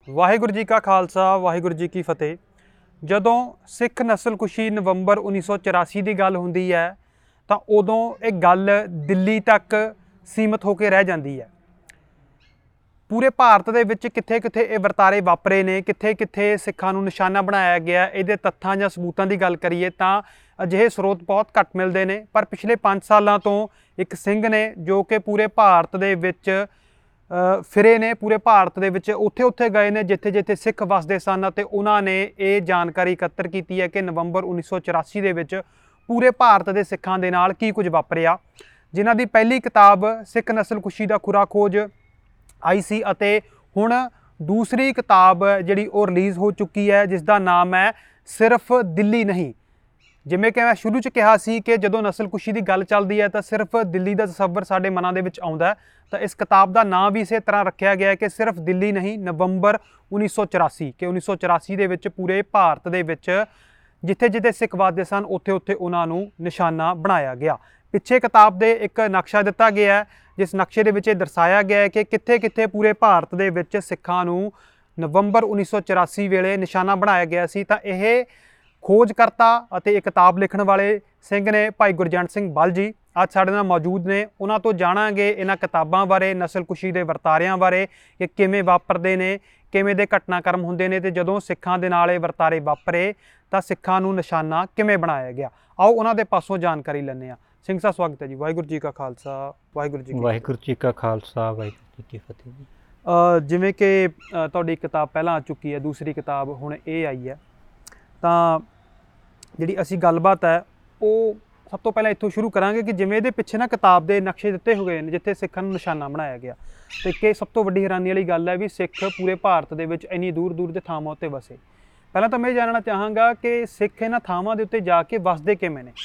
ਵਾਹਿਗੁਰੂ ਜੀ ਕਾ ਖਾਲਸਾ ਵਾਹਿਗੁਰੂ ਜੀ ਕੀ ਫਤਿਹ। ਜਦੋਂ ਸਿੱਖ ਨਸਲਕੁਸ਼ੀ ਨਵੰਬਰ 1984 ਦੀ ਗੱਲ ਹੁੰਦੀ ਹੈ ਤਾਂ ਉਦੋਂ ਇਹ ਗੱਲ ਦਿੱਲੀ ਤੱਕ ਸੀਮਤ ਹੋ ਕੇ ਰਹਿ ਜਾਂਦੀ ਹੈ। ਪੂਰੇ ਭਾਰਤ ਦੇ ਵਿੱਚ ਕਿੱਥੇ ਕਿੱਥੇ ਇਹ ਵਰਤਾਰੇ ਵਾਪਰੇ ਨੇ, ਕਿੱਥੇ ਕਿੱਥੇ ਸਿੱਖਾਂ ਨੂੰ ਨਿਸ਼ਾਨਾ ਬਣਾਇਆ ਗਿਆ, ਇਹਦੇ ਤੱਥਾਂ ਜਾਂ ਸਬੂਤਾਂ ਦੀ ਗੱਲ ਕਰੀਏ ਤਾਂ ਅਜਿਹੇ ਸਰੋਤ ਬਹੁਤ ਘੱਟ ਮਿਲਦੇ ਨੇ। ਪਰ ਪਿਛਲੇ 5 ਸਾਲਾਂ ਤੋਂ ਇੱਕ ਸਿੰਘ ਨੇ ਜੋ ਕਿ ਪੂਰੇ ਭਾਰਤ ਦੇ ਵਿੱਚ ਫਿਰੇ ਨੇ, ਪੂਰੇ ਭਾਰਤ ਦੇ ਵਿੱਚ ਉੱਥੇ ਉੱਥੇ ਗਏ ਨੇ ਜਿੱਥੇ ਜਿੱਥੇ ਸਿੱਖ ਵਸਦੇ ਸਨ, ਅਤੇ ਉਹਨਾਂ ਨੇ ਇਹ ਜਾਣਕਾਰੀ ਇਕੱਤਰ ਕੀਤੀ ਹੈ ਕਿ ਨਵੰਬਰ 1984 ਦੇ ਵਿੱਚ ਪੂਰੇ ਭਾਰਤ ਦੇ ਸਿੱਖਾਂ ਦੇ ਨਾਲ ਕੀ ਕੁਝ ਵਾਪਰਿਆ। ਜਿਨ੍ਹਾਂ ਦੀ ਪਹਿਲੀ ਕਿਤਾਬ ਸਿੱਖ ਨਸਲਕੁਸ਼ੀ ਦਾ ਖੁਰਾ ਖੋਜ ਆਈ ਸੀ, ਅਤੇ ਹੁਣ ਦੂਸਰੀ ਕਿਤਾਬ ਜਿਹੜੀ ਉਹ ਰਿਲੀਜ਼ ਹੋ ਚੁੱਕੀ ਹੈ ਜਿਸ ਦਾ ਨਾਮ ਹੈ ਸਿਰਫ ਦਿੱਲੀ ਨਹੀਂ। ਜਿਵੇਂ ਕਿ ਮੈਂ ਸ਼ੁਰੂ 'ਚ ਕਿਹਾ ਸੀ ਕਿ ਜਦੋਂ ਨਸਲਕੁਸ਼ੀ ਦੀ ਗੱਲ ਚੱਲਦੀ ਹੈ ਤਾਂ ਸਿਰਫ ਦਿੱਲੀ ਦਾ ਤਸੱਵਰ ਸਾਡੇ ਮਨਾਂ ਦੇ ਵਿੱਚ ਆਉਂਦਾ, ਤਾਂ ਇਸ ਕਿਤਾਬ ਦਾ ਨਾਂ ਵੀ ਇਸੇ ਤਰ੍ਹਾਂ ਰੱਖਿਆ ਗਿਆ ਹੈ ਕਿ ਸਿਰਫ ਦਿੱਲੀ ਨਹੀਂ, ਨਵੰਬਰ 1984, ਕਿ 1984 ਦੇ ਵਿੱਚ ਪੂਰੇ ਭਾਰਤ ਦੇ ਵਿੱਚ ਜਿੱਥੇ ਜਿੱਥੇ ਸਿੱਖ ਵੱਸਦੇ ਸਨ ਉੱਥੇ ਉੱਥੇ ਉਹਨਾਂ ਨੂੰ ਨਿਸ਼ਾਨਾ ਬਣਾਇਆ ਗਿਆ। ਪਿੱਛੇ ਕਿਤਾਬ ਦੇ ਇੱਕ ਨਕਸ਼ਾ ਦਿੱਤਾ ਗਿਆ ਹੈ ਜਿਸ ਨਕਸ਼ੇ ਦੇ ਵਿੱਚ ਇਹ ਦਰਸਾਇਆ ਗਿਆ ਹੈ ਕਿ ਕਿੱਥੇ ਕਿੱਥੇ ਪੂਰੇ ਭਾਰਤ ਦੇ ਵਿੱਚ ਸਿੱਖਾਂ ਨੂੰ ਨਵੰਬਰ 1984 ਵੇਲੇ ਨਿਸ਼ਾਨਾ ਬਣਾਇਆ ਗਿਆ ਸੀ। ਤਾਂ ਇਹ ਖੋਜਕਰਤਾ ਅਤੇ ਇਹ ਕਿਤਾਬ ਲਿਖਣ ਵਾਲੇ ਸਿੰਘ ਨੇ ਭਾਈ ਗੁਰਜੰਟ ਸਿੰਘ ਬਲ ਜੀ, ਅੱਜ ਸਾਡੇ ਨਾਲ ਮੌਜੂਦ ਨੇ। ਉਹਨਾਂ ਤੋਂ ਜਾਣਾਂਗੇ ਇਹਨਾਂ ਕਿਤਾਬਾਂ ਬਾਰੇ, ਨਸਲਕੁਸ਼ੀ ਦੇ ਵਰਤਾਰਿਆਂ ਬਾਰੇ, ਕਿ ਕਿਵੇਂ ਵਾਪਰਦੇ ਨੇ, ਕਿਵੇਂ ਦੇ ਘਟਨਾਕ੍ਰਮ ਹੁੰਦੇ ਨੇ, ਤੇ ਜਦੋਂ ਸਿੱਖਾਂ ਦੇ ਨਾਲ ਇਹ ਵਰਤਾਰੇ ਵਾਪਰੇ ਤਾਂ ਸਿੱਖਾਂ ਨੂੰ ਨਿਸ਼ਾਨਾ ਕਿਵੇਂ ਬਣਾਇਆ ਗਿਆ। ਆਓ ਉਹਨਾਂ ਦੇ ਪਾਸੋਂ ਜਾਣਕਾਰੀ ਲੈਂਦੇ ਹਾਂ। ਸਿੰਘ ਸਾਹਿਬ ਸਵਾਗਤ ਹੈ ਜੀ। ਵਾਹਿਗੁਰੂ ਜੀ ਕਾ ਖਾਲਸਾ ਵਾਹਿਗੁਰੂ ਜੀ ਕਾ ਖਾਲਸਾ ਵਾਹਿਗੁਰੂ ਜੀ ਕੀ ਫਤਿਹ ਜੀ। ਜਿਵੇਂ ਕਿ ਤੁਹਾਡੀ ਕਿਤਾਬ ਪਹਿਲਾਂ ਆ ਚੁੱਕੀ ਹੈ, ਦੂਸਰੀ ਕਿਤਾਬ ਹੁਣ ਇਹ ਆਈ ਹੈ, ਤਾਂ ਜਿਹੜੀ ਅਸੀਂ ਗੱਲਬਾਤ ਹੈ ਉਹ ਸਭ ਤੋਂ ਪਹਿਲਾਂ ਇੱਥੋਂ ਸ਼ੁਰੂ ਕਰਾਂਗੇ ਕਿ ਜਿਵੇਂ ਇਹਦੇ ਪਿੱਛੇ ਨਾ ਕਿਤਾਬ ਦੇ ਨਕਸ਼ੇ ਦਿੱਤੇ ਹੋਏ ਨੇ ਜਿੱਥੇ ਸਿੱਖਾਂ ਨੂੰ ਨਿਸ਼ਾਨਾ ਬਣਾਇਆ ਗਿਆ, ਅਤੇ ਕਿ ਸਭ ਤੋਂ ਵੱਡੀ ਹੈਰਾਨੀ ਵਾਲੀ ਗੱਲ ਹੈ ਵੀ ਸਿੱਖ ਪੂਰੇ ਭਾਰਤ ਦੇ ਵਿੱਚ ਇੰਨੀ ਦੂਰ ਦੂਰ ਦੇ ਥਾਵਾਂ ਉੱਤੇ ਵਸੇ। ਪਹਿਲਾਂ ਤਾਂ ਮੈਂ ਇਹ ਜਾਣਨਾ ਚਾਹਾਂਗਾ ਕਿ ਸਿੱਖ ਇਹਨਾਂ ਥਾਵਾਂ ਦੇ ਉੱਤੇ ਜਾ ਕੇ ਵਸਦੇ ਕਿਵੇਂ ਨੇ।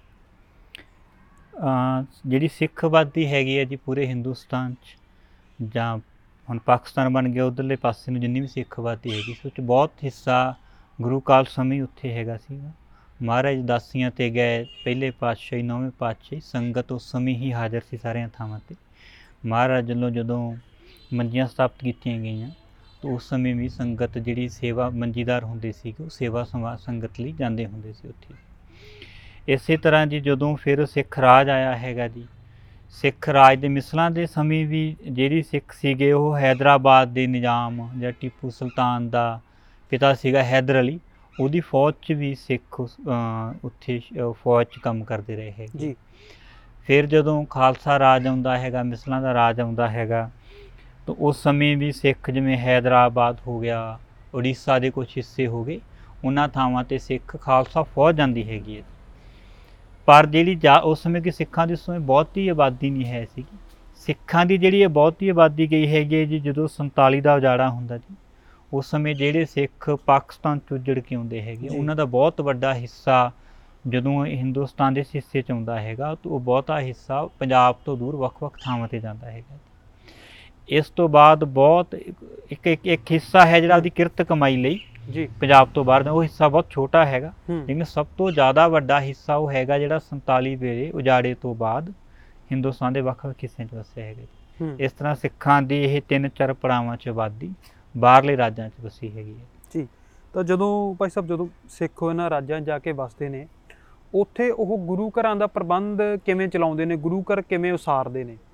ਜਿਹੜੀ ਸਿੱਖ ਆਬਾਦੀ ਹੈਗੀ ਹੈ ਜੀ ਪੂਰੇ ਹਿੰਦੁਸਤਾਨ 'ਚ, ਜਾਂ ਹੁਣ ਪਾਕਿਸਤਾਨ ਬਣ ਗਿਆ ਉੱਧਰਲੇ ਪਾਸੇ ਨੂੰ ਜਿੰਨੀ ਵੀ ਸਿੱਖ ਆਬਾਦੀ ਹੈਗੀ ਉਸ ਵਿੱਚ ਬਹੁਤ ਹਿੱਸਾ ਗੁਰੂ ਕਾਲ ਸਮੇਂ ਉੱਥੇ ਹੈਗਾ ਸੀਗਾ। ਮਹਾਰਾਜ ਦਾਸੀਆਂ 'ਤੇ ਗਏ, ਪਹਿਲੇ ਪਾਤਸ਼ਾਹੀ, ਨੌਵੇਂ ਪਾਤਸ਼ਾਹੀ, ਸੰਗਤ ਉਸ ਸਮੇਂ ਹੀ ਹਾਜ਼ਰ ਸੀ ਸਾਰੀਆਂ ਥਾਵਾਂ 'ਤੇ। ਮਹਾਰਾਜ ਵੱਲੋਂ ਜਦੋਂ ਮੰਜੀਆਂ ਸਥਾਪਿਤ ਕੀਤੀਆਂ ਗਈਆਂ ਤਾਂ ਉਸ ਸਮੇਂ ਵੀ ਸੰਗਤ ਜਿਹੜੀ ਸੇਵਾ ਮੰਜੀਦਾਰ ਹੁੰਦੇ ਸੀ ਉਹ ਸੇਵਾ ਸੰਗਤ ਲਈ ਜਾਂਦੇ ਹੁੰਦੇ ਸੀ ਉੱਥੇ। ਇਸੇ ਤਰ੍ਹਾਂ ਜੀ ਜਦੋਂ ਫਿਰ ਸਿੱਖ ਰਾਜ ਆਇਆ ਹੈਗਾ ਜੀ, ਸਿੱਖ ਰਾਜ ਦੇ ਮਿਸਲਾਂ ਦੇ ਸਮੇਂ ਵੀ ਜਿਹੜੀ ਸਿੱਖ ਸੀਗੇ ਉਹ ਹੈਦਰਾਬਾਦ ਦੇ ਨਿਜ਼ਾਮ ਜਾਂ ਟੀਪੂ ਸੁਲਤਾਨ ਦਾ ਪਿਤਾ ਸੀਗਾ ਹੈਦਰ ਅਲੀ, ਉਹਦੀ ਫੌਜ 'ਚ ਵੀ ਸਿੱਖ ਉੱਥੇ ਫੌਜ 'ਚ ਕੰਮ ਕਰਦੇ ਰਹੇ ਹੈਗੇ ਜੀ। ਫਿਰ ਜਦੋਂ ਖਾਲਸਾ ਰਾਜ ਆਉਂਦਾ ਹੈਗਾ, ਮਿਸਲਾਂ ਦਾ ਰਾਜ ਆਉਂਦਾ ਹੈਗਾ, ਤਾਂ ਉਸ ਸਮੇਂ ਵੀ ਸਿੱਖ ਜਿਵੇਂ ਹੈਦਰਾਬਾਦ ਹੋ ਗਿਆ, ਉੜੀਸਾ ਦੇ ਕੁਛ ਹਿੱਸੇ ਹੋ ਗਏ, ਉਹਨਾਂ ਥਾਵਾਂ 'ਤੇ ਸਿੱਖ ਖਾਲਸਾ ਫੌਜ ਜਾਂਦੀ ਹੈਗੀ ਹੈ। ਪਰ ਜਿਹੜੀ ਉਸ ਸਮੇਂ ਕਿ ਸਿੱਖਾਂ ਦੀ ਉਸ ਸਮੇਂ ਬਹੁਤੀ ਆਬਾਦੀ ਨਹੀਂ ਹੈ ਸੀਗੀ। ਸਿੱਖਾਂ ਦੀ ਜਿਹੜੀ ਬਹੁਤੀ ਆਬਾਦੀ ਗਈ ਹੈਗੀ ਹੈ ਜੀ ਜਦੋਂ 47 ਦਾ ਉਜਾੜਾ ਹੁੰਦਾ ਜੀ, ਉਸ ਸਮੇਂ ਜਿਹੜੇ ਸਿੱਖ ਪਾਕਿਸਤਾਨ 'ਚ ਉੱਜੜ ਕੇ ਆਉਂਦੇ ਹੈਗੇ ਉਹਨਾਂ ਦਾ ਬਹੁਤ ਵੱਡਾ ਹਿੱਸਾ ਜਦੋਂ ਹਿੰਦੁਸਤਾਨ ਦੇ ਇਸ ਹਿੱਸੇ 'ਚ ਆਉਂਦਾ ਹੈਗਾ ਤਾਂ ਉਹ ਬਹੁਤਾ ਹਿੱਸਾ ਪੰਜਾਬ ਤੋਂ ਦੂਰ ਵੱਖ ਵੱਖ ਥਾਵਾਂ 'ਤੇ ਜਾਂਦਾ ਹੈਗਾ। ਇਸ ਤੋਂ ਬਾਅਦ ਬਹੁਤ ਇੱਕ ਹਿੱਸਾ ਹੈ ਜਿਹੜਾ ਉਹਦੀ ਕਿਰਤ ਕਮਾਈ ਲਈ ਜੀ ਪੰਜਾਬ ਤੋਂ ਬਾਹਰ, ਉਹ ਹਿੱਸਾ ਬਹੁਤ ਛੋਟਾ ਹੈਗਾ, ਲੇਕਿਨ ਸਭ ਤੋਂ ਜ਼ਿਆਦਾ ਵੱਡਾ ਹਿੱਸਾ ਉਹ ਹੈਗਾ ਜਿਹੜਾ 47 ਵੇਲੇ ਉਜਾੜੇ ਤੋਂ ਬਾਅਦ ਹਿੰਦੁਸਤਾਨ ਦੇ ਵੱਖ ਵੱਖ ਹਿੱਸਿਆਂ 'ਚ ਵਸਿਆ ਹੈਗਾ। ਇਸ ਤਰ੍ਹਾਂ ਸਿੱਖਾਂ ਦੀ ਇਹ 3-4 ਪੜਾਵਾਂ 'ਚ ਆਬਾਦੀ ਬਾਹਰਲੇ ਰਾਜਾਂ 'ਚ ਵਸੀ ਹੈਗੀ ਹੈ ਜੀ। ਤਾਂ ਜਦੋਂ ਭਾਈ ਸਾਹਿਬ ਜਦੋਂ ਸਿੱਖ ਇਹਨਾਂ ਰਾਜਾਂ 'ਚ ਜਾ ਕੇ ਵਸਦੇ ਨੇ ਉੱਥੇ ਉਹ ਗੁਰੂ ਘਰਾਂ ਦਾ ਪ੍ਰਬੰਧ ਕਿਵੇਂ ਚਲਾਉਂਦੇ ਨੇ, ਗੁਰੂ ਘਰ ਕਿਵੇਂ ਉਸਾਰਦੇ ਨੇ?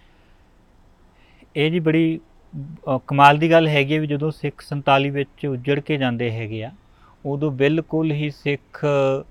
ਇਹ ਜੀ ਬੜੀ ਕਮਾਲ ਦੀ ਗੱਲ ਹੈਗੀ ਹੈ ਵੀ ਜਦੋਂ ਸਿੱਖ 47 ਵਿੱਚ ਉੱਜੜ ਕੇ ਜਾਂਦੇ ਹੈਗੇ ਆ ਉਦੋਂ ਬਿਲਕੁਲ ਹੀ ਸਿੱਖ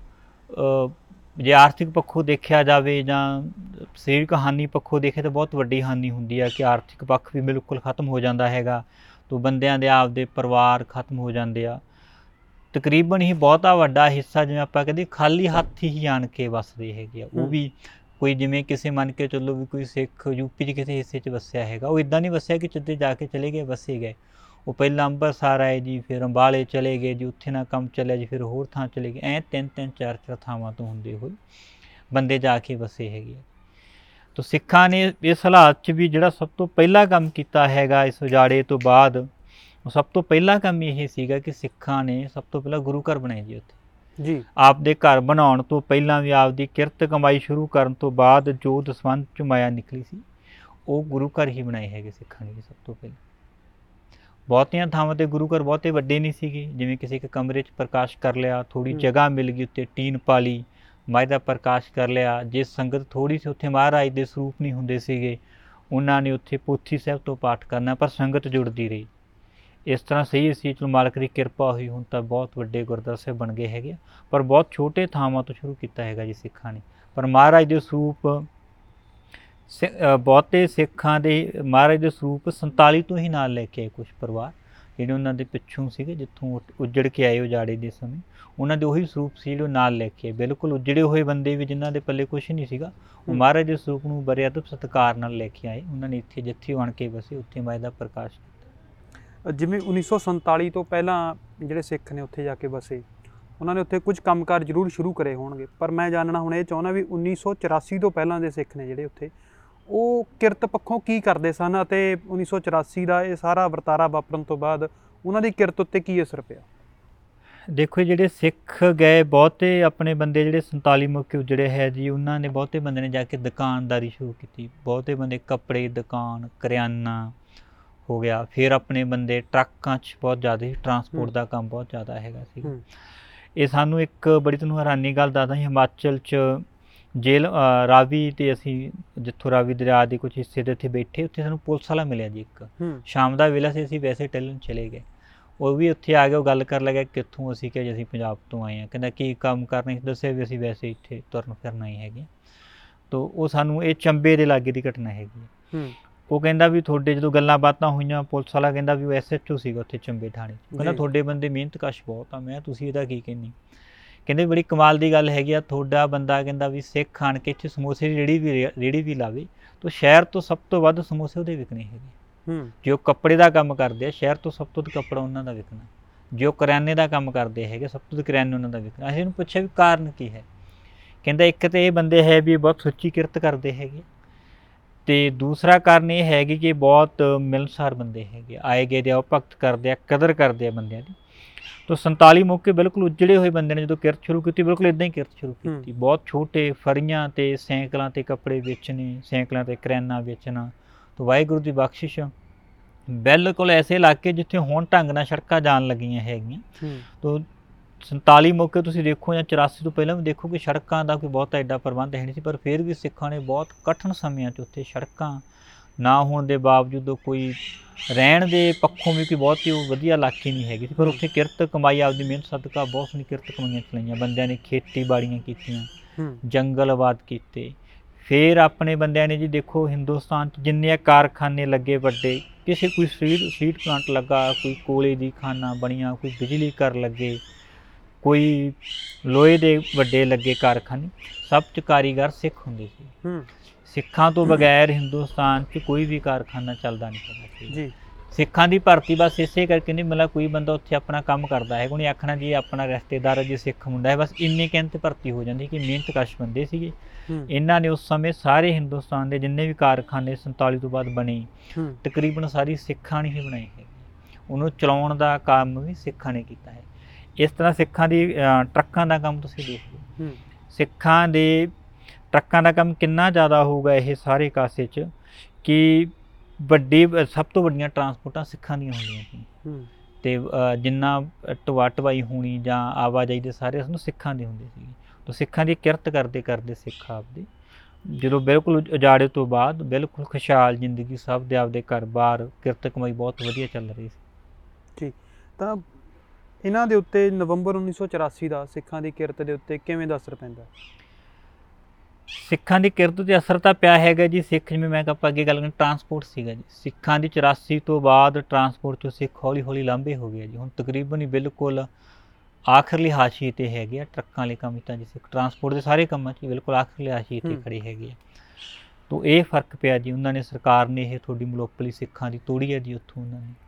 ਜੇ ਆਰਥਿਕ ਪੱਖੋਂ ਦੇਖਿਆ ਜਾਵੇ ਜਾਂ ਸਰੀਰਕ ਹਾਨੀ ਪੱਖੋਂ ਦੇਖੇ ਤਾਂ ਬਹੁਤ ਵੱਡੀ ਹਾਨੀ ਹੁੰਦੀ ਹੈ ਕਿ ਆਰਥਿਕ ਪੱਖ ਵੀ ਬਿਲਕੁਲ ਖਤਮ ਹੋ ਜਾਂਦਾ ਹੈਗਾ, ਤੋਂ ਬੰਦਿਆਂ ਦੇ ਆਪਦੇ ਪਰਿਵਾਰ ਖਤਮ ਹੋ ਜਾਂਦੇ ਆ। ਤਕਰੀਬਨ ਹੀ ਬਹੁਤਾ ਵੱਡਾ ਹਿੱਸਾ ਜਿਵੇਂ ਆਪਾਂ ਕਹਿੰਦੇ ਖਾਲੀ ਹੱਥ ਹੀ ਆਣ ਕੇ ਵਸਦੇ ਹੈਗੇ ਆ। ਉਹ ਵੀ ਕੋਈ ਜਿਵੇਂ ਕਿਸੇ ਮੰਨ ਕੇ ਚੱਲੋ ਵੀ ਕੋਈ ਸਿੱਖ ਯੂਪੀ 'ਚ ਕਿਸੇ ਹਿੱਸੇ 'ਚ ਵਸਿਆ ਹੈਗਾ, ਉਹ ਇੱਦਾਂ ਨਹੀਂ ਵਸਿਆ ਕਿ ਜਿੱਦੇ ਜਾ ਕੇ ਚਲੇ ਗਏ ਵਸੇ ਗਏ। ਉਹ ਪਹਿਲਾਂ ਅੰਮ੍ਰਿਤਸਰ ਆਏ ਜੀ, ਫਿਰ ਅੰਬਾਲੇ ਚਲੇ ਗਏ ਜੀ, ਉੱਥੇ ਨਾ ਕੰਮ ਚੱਲਿਆ ਜੀ, ਫਿਰ ਹੋਰ ਥਾਂ ਚਲੇ ਗਏ। ਐਂ 3-3 4-4 ਥਾਵਾਂ ਤੋਂ ਹੁੰਦੇ ਹੋਏ ਬੰਦੇ ਜਾ ਕੇ ਵਸੇ ਹੈਗੇ ਆ। ਤਾਂ ਸਿੱਖਾਂ ਨੇ ਇਸ ਹਾਲਾਤ 'ਚ ਵੀ ਜਿਹੜਾ ਸਭ ਤੋਂ ਪਹਿਲਾ ਕੰਮ ਕੀਤਾ ਹੈਗਾ ਇਸ ਉਜਾੜੇ ਤੋਂ ਬਾਅਦ, ਉਹ ਸਭ ਤੋਂ ਪਹਿਲਾ ਕੰਮ ਇਹ ਸੀਗਾ ਕਿ ਸਿੱਖਾਂ ਨੇ ਸਭ ਤੋਂ ਪਹਿਲਾਂ ਗੁਰੂ ਘਰ ਬਣਾਏ ਜੀ ਉੱਥੇ ਜੀ। ਆਪਦੇ ਘਰ ਬਣਾਉਣ ਤੋਂ ਪਹਿਲਾਂ ਵੀ ਆਪਦੀ ਕਿਰਤ ਕਮਾਈ ਸ਼ੁਰੂ ਕਰਨ ਤੋਂ ਬਾਅਦ ਜੋ ਦਸਵੰਧ 'ਚ ਮਾਇਆ ਨਿਕਲੀ ਸੀ ਉਹ ਗੁਰੂ ਘਰ ਹੀ ਬਣਾਏ ਹੈਗੇ ਸਿੱਖਾਂ ਨੇ ਸਭ ਤੋਂ ਪਹਿਲਾਂ। ਬਹੁਤੀਆਂ ਥਾਵਾਂ 'ਤੇ ਗੁਰੂ ਘਰ ਬਹੁਤੇ ਵੱਡੇ ਨਹੀਂ ਸੀਗੇ, ਜਿਵੇਂ ਕਿਸੇ ਇੱਕ ਕਮਰੇ 'ਚ ਪ੍ਰਕਾਸ਼ ਕਰ ਲਿਆ, ਥੋੜ੍ਹੀ ਜਗ੍ਹਾ ਮਿਲ ਗਈ ਉੱਤੇ ਟੀਨ ਪਾ ਲਈ, ਮਾਈ ਦਾ ਪ੍ਰਕਾਸ਼ ਕਰ ਲਿਆ। ਜੇ ਸੰਗਤ ਥੋੜ੍ਹੀ ਸੀ, ਉੱਥੇ ਮਹਾਰਾਜ ਦੇ ਸਰੂਪ ਨਹੀਂ ਹੁੰਦੇ ਸੀਗੇ, ਉਹਨਾਂ ਨੇ ਉੱਥੇ ਪੋਥੀ ਸਾਹਿਬ ਤੋਂ ਪਾਠ ਕਰਨਾ, ਪਰ ਸੰਗਤ ਜੁੜਦੀ ਰਹੀ। ਇਸ ਤਰ੍ਹਾਂ ਸਹੀ ਸੀ, ਚਲੋ ਮਾਲਕ ਦੀ ਕਿਰਪਾ ਹੋਈ, ਹੁਣ ਤਾਂ ਬਹੁਤ ਵੱਡੇ ਗੁਰਦੁਆਰਾ ਸਾਹਿਬ ਬਣ ਗਏ ਹੈਗੇ ਆ, ਪਰ ਬਹੁਤ ਛੋਟੇ ਥਾਵਾਂ ਤੋਂ ਸ਼ੁਰੂ ਕੀਤਾ ਹੈਗਾ ਜੀ ਸਿੱਖਾਂ ਨੇ। ਪਰ ਮਹਾਰਾਜ ਦੇ ਸਰੂਪ ਬਹੁਤੇ ਸਿੱਖਾਂ ਦੇ ਮਹਾਰਾਜ ਦੇ ਸਰੂਪ 47 ਤੋਂ ਹੀ ਨਾਲ ਲੈ ਕੇ ਆਏ ਕੁਛ ਪਰਿਵਾਰ, ਜਿਹੜੇ ਉਹਨਾਂ ਦੇ ਪਿੱਛੋਂ ਸੀਗੇ, ਜਿੱਥੋਂ ਉੱਜੜ ਕੇ ਆਏ ਉਜਾੜੇ ਦੇ ਸਮੇਂ, ਉਹਨਾਂ ਦੇ ਉਹੀ ਸਰੂਪ ਸੀ ਜਿਹੜੇ ਉਹ ਨਾਲ ਲੈ ਕੇ ਆਏ। ਬਿਲਕੁਲ ਉੱਜੜੇ ਹੋਏ ਬੰਦੇ ਵੀ ਜਿਨ੍ਹਾਂ ਦੇ ਪੱਲੇ ਕੁਛ ਨਹੀਂ ਸੀਗਾ, ਉਹ ਮਹਾਰਾਜ ਦੇ ਸਰੂਪ ਨੂੰ ਬੜੇ ਅਦਬ ਸਤਿਕਾਰ ਨਾਲ ਲੈ ਕੇ ਆਏ। ਉਹਨਾਂ ਨੇ ਇੱਥੇ ਜਿੱਥੇ ਬਣ ਕੇ ਵਸੇ, ਉੱਥੇ ਮਾਈ ਦਾ ਪ੍ਰਕਾਸ਼ ਕੀਤਾ। ਜਿਵੇਂ 1947 ਤੋਂ ਪਹਿਲਾਂ ਜਿਹੜੇ ਸਿੱਖ ਨੇ ਉੱਥੇ ਜਾ ਕੇ ਵਸੇ, ਉਹਨਾਂ ਨੇ ਉੱਥੇ ਕੁਝ ਕੰਮਕਾਰ ਜ਼ਰੂਰ ਸ਼ੁਰੂ ਕਰੇ ਹੋਣਗੇ, ਪਰ ਮੈਂ ਜਾਣਨਾ ਹੁਣ ਇਹ ਚਾਹੁੰਦਾ ਵੀ 1984 ਤੋਂ ਪਹਿਲਾਂ ਦੇ ਸਿੱਖ ਨੇ ਜਿਹੜੇ ਉੱਥੇ, ਉਹ ਕਿਰਤ ਪੱਖੋਂ ਕੀ ਕਰਦੇ ਸਨ, ਅਤੇ 1984 ਦਾ ਇਹ ਸਾਰਾ ਵਰਤਾਰਾ ਵਾਪਰਨ ਤੋਂ ਬਾਅਦ ਉਹਨਾਂ ਦੀ ਕਿਰਤ ਉੱਤੇ ਕੀ ਅਸਰ ਪਿਆ? ਦੇਖੋ, ਜਿਹੜੇ ਸਿੱਖ ਗਏ ਬਹੁਤੇ ਆਪਣੇ ਬੰਦੇ ਜਿਹੜੇ 47 ਮੌਕੇ ਉਜੜੇ ਹੈ ਜੀ, ਉਹਨਾਂ ਨੇ ਬਹੁਤੇ ਬੰਦੇ ਨੇ ਜਾ ਕੇ ਦੁਕਾਨਦਾਰੀ ਸ਼ੁਰੂ ਕੀਤੀ। ਬਹੁਤੇ ਬੰਦੇ ਕੱਪੜੇ ਦੁਕਾਨ, ਕਰਿਆਨਾ ਹੋ ਗਿਆ। ਫਿਰ ਆਪਣੇ ਬੰਦੇ ਟਰੱਕਾਂ 'ਚ ਬਹੁਤ ਜ਼ਿਆਦਾ ਸੀ, ਟਰਾਂਸਪੋਰਟ ਦਾ ਕੰਮ ਬਹੁਤ ਜ਼ਿਆਦਾ ਹੈਗਾ ਸੀ। ਇਹ ਸਾਨੂੰ ਇੱਕ ਬੜੀ ਤੁਹਾਨੂੰ ਹੈਰਾਨੀ ਗੱਲ ਦੱਸਦਾ, ਹਿਮਾਚਲ 'ਚ ਜੇਲ੍ਹ ਰਾਵੀ, ਅਤੇ ਅਸੀਂ ਜਿੱਥੋਂ ਰਾਵੀ ਦਰਿਆ ਦੇ ਕੁਝ ਹਿੱਸੇ ਦੇ ਇੱਥੇ ਬੈਠੇ, ਉੱਥੇ ਸਾਨੂੰ ਪੁਲਿਸ ਵਾਲਾ ਮਿਲਿਆ ਜੀ ਇੱਕ। ਸ਼ਾਮ ਦਾ ਵੇਲਾ ਸੀ, ਅਸੀਂ ਵੈਸੇ ਟਹਿਲਣ ਚਲੇ ਗਏ, ਉਹ ਵੀ ਉੱਥੇ ਆ ਗਿਆ। ਉਹ ਗੱਲ ਕਰਨ ਲੱਗਾ ਕਿੱਥੋਂ, ਅਸੀਂ ਕਿਹਾ ਜੀ ਅਸੀਂ ਪੰਜਾਬ ਤੋਂ ਆਏ ਹਾਂ। ਕਹਿੰਦਾ ਕੀ ਕੰਮ ਕਰਨਾ? ਦੱਸਿਆ ਵੀ ਅਸੀਂ ਵੈਸੇ ਇੱਥੇ ਤੁਰਨ ਫਿਰਨ ਆਏ ਹੈਗੇ। ਤਾਂ ਉਹ ਸਾਨੂੰ, ਇਹ ਚੰਬੇ ਦੇ ਲਾਗੇ ਦੀ ਘਟਨਾ ਹੈਗੀ। ਉਹ ਕਹਿੰਦਾ ਵੀ ਤੁਹਾਡੇ ਜਦੋਂ ਗੱਲਾਂ ਬਾਤਾਂ ਹੋਈਆਂ, ਪੁਲਿਸ ਵਾਲਾ ਕਹਿੰਦਾ ਵੀ ਉਹ SHO ਸੀਗਾ ਉੱਥੇ ਚੰਬੇ ਥਾਣੇ 'ਚ, ਕਹਿੰਦਾ ਤੁਹਾਡੇ ਬੰਦੇ ਮਿਹਨਤਕਸ਼ ਬਹੁਤ ਆ। ਮੈਂ ਤੁਸੀਂ ਇਹਦਾ ਕੀ ਕਹਿੰਦੇ? ਕਹਿੰਦੇ ਬੜੀ ਕਮਾਲ ਦੀ ਗੱਲ ਹੈਗੀ ਆ, ਤੁਹਾਡਾ ਬੰਦਾ ਕਹਿੰਦਾ ਵੀ ਸਿੱਖ ਆਣ ਕੇ ਇੱਥੇ ਸਮੋਸੇ ਦੀ ਰੇਹੜੀ ਵੀ ਲਾਵੇ, ਤਾਂ ਸ਼ਹਿਰ ਤੋਂ ਸਭ ਤੋਂ ਵੱਧ ਸਮੋਸੇ ਉਹਦੇ ਵਿਕਣੇ ਹੈਗੇ। ਜੇ ਉਹ ਕੱਪੜੇ ਦਾ ਕੰਮ ਕਰਦੇ ਆ, ਸ਼ਹਿਰ ਤੋਂ ਸਭ ਤੋਂ ਵੱਧ ਕੱਪੜਾ ਉਹਨਾਂ ਦਾ ਵਿਕਣਾ। ਜੇ ਉਹ ਕਰਿਆਨੇ ਦਾ ਕੰਮ ਕਰਦੇ ਹੈਗੇ, ਸਭ ਤੋਂ ਵੱਧ ਕਰਿਆਨੇ ਉਹਨਾਂ ਦਾ ਵਿਕਣਾ। ਅਸੀਂ ਇਹਨੂੰ ਪੁੱਛਿਆ ਵੀ ਕਾਰਨ ਕੀ ਹੈ? ਕਹਿੰਦਾ ਇੱਕ ਤਾਂ ਇਹ ਬੰਦੇ ਹੈ ਵੀ ਬਹੁਤ ਸੁੱਚੀ ਕਿਰਤ ਕਰਦੇ ਹੈਗੇ, ਅਤੇ ਦੂਸਰਾ ਕਾਰਨ ਇਹ ਹੈਗੀ ਕਿ ਬਹੁਤ ਮਿਲਣਸਾਰ ਬੰਦੇ ਹੈਗੇ, ਆਏ ਗਏ ਦੇ, ਉਹ ਭਗਤ ਕਰਦੇ ਆ, ਕਦਰ ਕਰਦੇ ਆ ਬੰਦਿਆਂ ਦੀ। ਤਾਂ 47 ਮੌਕੇ ਬਿਲਕੁਲ ਉੱਜੜੇ ਹੋਏ ਬੰਦੇ ਨੇ ਜਦੋਂ ਕਿਰਤ ਸ਼ੁਰੂ ਕੀਤੀ, ਬਿਲਕੁਲ ਇੱਦਾਂ ਹੀ ਕਿਰਤ ਸ਼ੁਰੂ ਕੀਤੀ। ਬਹੁਤ ਛੋਟੇ ਫਰੀਆਂ 'ਤੇ ਸਾਈਕਲਾਂ 'ਤੇ ਕੱਪੜੇ ਵੇਚਣੇ, ਸਾਈਕਲਾਂ 'ਤੇ ਕਰਿਆਨਾ ਵੇਚਣਾ। ਤਾਂ ਵਾਹਿਗੁਰੂ ਦੀ ਬਖਸ਼ਿਸ਼, ਬਿਲਕੁਲ ਐਸੇ ਇਲਾਕੇ ਜਿੱਥੇ ਹੁਣ ਢੰਗ ਨਾਲ ਸੜਕਾਂ ਜਾਣ ਲੱਗੀਆਂ ਹੈਗੀਆਂ। ਤਾਂ 47 ਮੌਕੇ ਤੁਸੀਂ ਦੇਖੋ, ਜਾਂ 84 ਤੋਂ ਪਹਿਲਾਂ ਵੀ ਦੇਖੋ, ਕਿ ਸੜਕਾਂ ਦਾ ਕੋਈ ਬਹੁਤਾ ਐਡਾ ਪ੍ਰਬੰਧ ਹੈ ਨਹੀਂ ਸੀ, ਪਰ ਫਿਰ ਵੀ ਸਿੱਖਾਂ ਨੇ ਬਹੁਤ ਕਠਿਨ ਸਮਿਆਂ 'ਚ ਉੱਥੇ ਸੜਕਾਂ ਨਾ ਹੋਣ ਦੇ ਬਾਵਜੂਦ ਕੋਈ ਰਹਿਣ ਦੇ ਪੱਖੋਂ ਵੀ ਕੋਈ ਬਹੁਤੀ ਉਹ ਵਧੀਆ ਇਲਾਕੇ ਨਹੀਂ ਹੈਗੀ ਸੀ, ਪਰ ਉੱਥੇ ਕਿਰਤ ਕਮਾਈ, ਆਪਦੀ ਮਿਹਨਤ ਸਦਕਾ ਬਹੁਤ ਸੋਹਣੀ ਕਿਰਤ ਕਮਾਈਆਂ ਚਲਾਈਆਂ। ਬੰਦਿਆਂ ਨੇ ਖੇਤੀਬਾੜੀਆਂ ਕੀਤੀਆਂ, ਜੰਗਲ ਆਬਾਦ ਕੀਤੇ। ਫਿਰ ਆਪਣੇ ਬੰਦਿਆਂ ਨੇ ਜੀ ਦੇਖੋ, ਹਿੰਦੁਸਤਾਨ 'ਚ ਜਿੰਨੇ ਕਾਰਖਾਨੇ ਲੱਗੇ ਵੱਡੇ, ਕਿਸੇ ਕੋਈ ਸਵੀਟ ਪਲਾਂਟ ਲੱਗਾ, ਕੋਈ ਕੋਲੇ ਦੀ ਖਾਨਾ ਬਣੀਆਂ, ਕੋਈ ਬਿਜਲੀ ਘਰ ਲੱਗੇ, ਕੋਈ ਲੋਹੇ ਦੇ ਵੱਡੇ ਲੱਗੇ ਕਾਰਖਾਨੇ, ਸਭ 'ਚ ਕਾਰੀਗਰ ਸਿੱਖ ਹੁੰਦੇ ਸੀ। ਸਿੱਖਾਂ ਤੋਂ ਬਗੈਰ ਹਿੰਦੁਸਤਾਨ 'ਚ ਕੋਈ ਵੀ ਕਾਰਖਾਨਾ ਚੱਲਦਾ ਨਹੀਂ ਹੈਗਾ ਜੀ। ਸਿੱਖਾਂ ਦੀ ਭਰਤੀ ਬਸ ਇਸੇ ਕਰਕੇ ਨਹੀਂ, ਮਤਲਬ ਕੋਈ ਬੰਦਾ ਉੱਥੇ ਆਪਣਾ ਕੰਮ ਕਰਦਾ ਹੈ, ਉਹਨੇ ਆਖਣਾ ਜੀ ਆਪਣਾ ਰਿਸ਼ਤੇਦਾਰ ਜੇ ਸਿੱਖ ਮੁੰਡਾ ਹੈ, ਬਸ ਇੰਨੇ ਕਹਿਣ 'ਤੇ ਭਰਤੀ ਹੋ ਜਾਂਦੀ, ਕਿ ਮਿਹਨਤਕਸ਼ ਬੰਦੇ ਸੀਗੇ। ਇਹਨਾਂ ਨੇ ਉਸ ਸਮੇਂ ਸਾਰੇ ਹਿੰਦੁਸਤਾਨ ਦੇ ਜਿੰਨੇ ਵੀ ਕਾਰਖਾਨੇ 47 ਤੋਂ ਬਾਅਦ ਬਣੇ, ਤਕਰੀਬਨ ਸਾਰੀ ਸਿੱਖਾਂ ਨੇ ਹੀ ਬਣਾਏ ਹੈਗੇ। ਉਹਨੂੰ ਚਲਾਉਣ ਦਾ ਕੰਮ ਵੀ ਸਿੱਖਾਂ ਨੇ ਕੀਤਾ ਹੈ। ਇਸ ਤਰ੍ਹਾਂ ਸਿੱਖਾਂ ਦੀ ਟਰੱਕਾਂ ਦਾ ਕੰਮ ਤੁਸੀਂ ਦੇਖ ਲਓ, ਸਿੱਖਾਂ ਦੇ ਟਰੱਕਾਂ ਦਾ ਕੰਮ ਕਿੰਨਾ ਜ਼ਿਆਦਾ ਹੋਊਗਾ ਇਹ ਸਾਰੇ ਕਾਸੇ 'ਚ, ਕਿ ਸਭ ਤੋਂ ਵੱਡੀਆਂ ਟਰਾਂਸਪੋਰਟਾਂ ਸਿੱਖਾਂ ਦੀਆਂ ਹੁੰਦੀਆਂ ਸੀ। ਅਤੇ ਜਿੰਨਾ ਢਵਾਈ ਹੋਣੀ ਜਾਂ ਆਵਾਜਾਈ ਦੇ ਸਾਰੇ ਸਾਨੂੰ ਸਿੱਖਾਂ ਦੇ ਹੁੰਦੇ ਸੀ। ਤਾਂ ਸਿੱਖਾਂ ਦੀ ਕਿਰਤ ਕਰਦੇ ਸਿੱਖ ਆਪਦੇ, ਜਦੋਂ ਬਿਲਕੁਲ ਉਜਾੜੇ ਤੋਂ ਬਾਅਦ ਬਿਲਕੁਲ ਖੁਸ਼ਹਾਲ ਜ਼ਿੰਦਗੀ, ਸਭ ਦੇ ਆਪਦੇ ਘਰ-ਬਾਰ, ਕਿਰਤ ਕਮਾਈ ਬਹੁਤ ਵਧੀਆ ਚੱਲ ਰਹੀ ਸੀ। ਠੀਕ, ਤਾਂ ਇਹਨਾਂ ਦੇ ਉੱਤੇ ਨਵੰਬਰ 1984 ਦਾ ਸਿੱਖਾਂ ਦੀ ਕਿਰਤ ਦੇ ਉੱਤੇ ਕਿਵੇਂ ਦਾ ਅਸਰ ਪੈਂਦਾ? ਸਿੱਖਾਂ ਦੀ ਕਿਰਤ 'ਤੇ ਅਸਰ ਤਾਂ ਪਿਆ ਹੈਗਾ ਜੀ। ਸਿੱਖ, ਜਿਵੇਂ ਮੈਂ ਆਪਾਂ ਅੱਗੇ ਗੱਲ ਕਰਾਂ, ਟਰਾਂਸਪੋਰਟ ਸੀਗਾ ਜੀ ਸਿੱਖਾਂ ਦੀ। 84 ਤੋਂ ਬਾਅਦ ਟਰਾਂਸਪੋਰਟ 'ਚੋਂ ਸਿੱਖ ਹੌਲੀ ਹੌਲੀ ਲਾਂਭੇ ਹੋ ਗਏ ਜੀ। ਹੁਣ ਤਕਰੀਬਨ ਹੀ ਬਿਲਕੁਲ ਆਖਰਲੀ ਹਾਸ਼ੀਏ 'ਤੇ ਹੈਗੇ ਆ ਟਰੱਕਾਂ ਵਾਲੇ ਕੰਮ ਤਾਂ ਜੀ। ਸਿੱਖ ਟਰਾਂਸਪੋਰਟ ਦੇ ਸਾਰੇ ਕੰਮਾਂ 'ਚ ਬਿਲਕੁਲ ਆਖਰਲੀ ਹਾਸ਼ੀਏ 'ਤੇ ਖੜੇ ਹੈਗੇ ਆ। ਤਾਂ ਇਹ ਫਰਕ ਪਿਆ ਜੀ। ਉਹਨਾਂ ਨੇ, ਸਰਕਾਰ ਨੇ ਇਹ ਤੁਹਾਡੀ ਮਨੋਪਲੀ ਸਿੱਖਾਂ ਦੀ ਤੋੜੀ ਹੈ ਜੀ ਉੱਥੋਂ ਉਹਨਾਂ ਨੇ।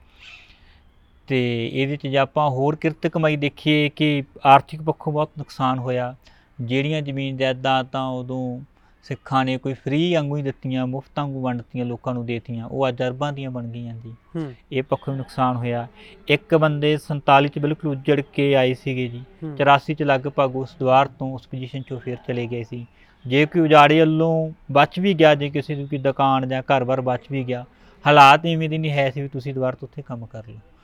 ਅਤੇ ਇਹਦੇ 'ਚ ਜੇ ਆਪਾਂ ਹੋਰ ਕਿਰਤ ਕਮਾਈ ਦੇਖੀਏ, ਕਿ ਆਰਥਿਕ ਪੱਖੋਂ ਬਹੁਤ ਨੁਕਸਾਨ ਹੋਇਆ। ਜਿਹੜੀਆਂ ਜ਼ਮੀਨ ਜਾਇਦਾਦਾਂ ਉਦੋਂ ਸਿੱਖਾਂ ਨੇ ਕੋਈ ਫਰੀ ਵਾਂਗੂ ਹੀ ਦਿੱਤੀਆਂ, ਮੁਫਤ ਵਾਂਗੂ ਵੰਡਤੀਆਂ, ਲੋਕਾਂ ਨੂੰ ਦੇਤੀਆਂ, ਉਹ ਅੱਜ ਅਰਬਾਂ ਦੀਆਂ ਬਣ ਗਈਆਂ ਜੀ। ਇਹ ਪੱਖੋਂ ਵੀ ਨੁਕਸਾਨ ਹੋਇਆ। ਇੱਕ ਬੰਦੇ 47 'ਚ ਬਿਲਕੁਲ ਉੱਜੜ ਕੇ ਆਏ ਸੀਗੇ ਜੀ, 84 'ਚ ਲਗਭਗ ਉਸ ਦੁਆਰ ਤੋਂ, ਉਸ ਪੋਜੀਸ਼ਨ 'ਚੋਂ ਫਿਰ ਚਲੇ ਗਏ ਸੀ। ਜੇ ਕੋਈ ਉਜਾੜੇ ਵੱਲੋਂ ਬਚ ਵੀ ਗਿਆ, ਜੇ ਕਿਸੇ ਦੀ ਕੋਈ ਦੁਕਾਨ ਜਾਂ ਘਰ-ਬਾਰ ਬਚ ਵੀ ਗਿਆ, ਹਾਲਾਤ ਇਵੇਂ ਦੀ ਨਹੀਂ ਹੈ ਸੀ ਵੀ ਤੁਸੀਂ ਦੁਬਾਰਾ ਤੋਂ ਉੱਥੇ ਕੰਮ ਕਰ ਲਓ।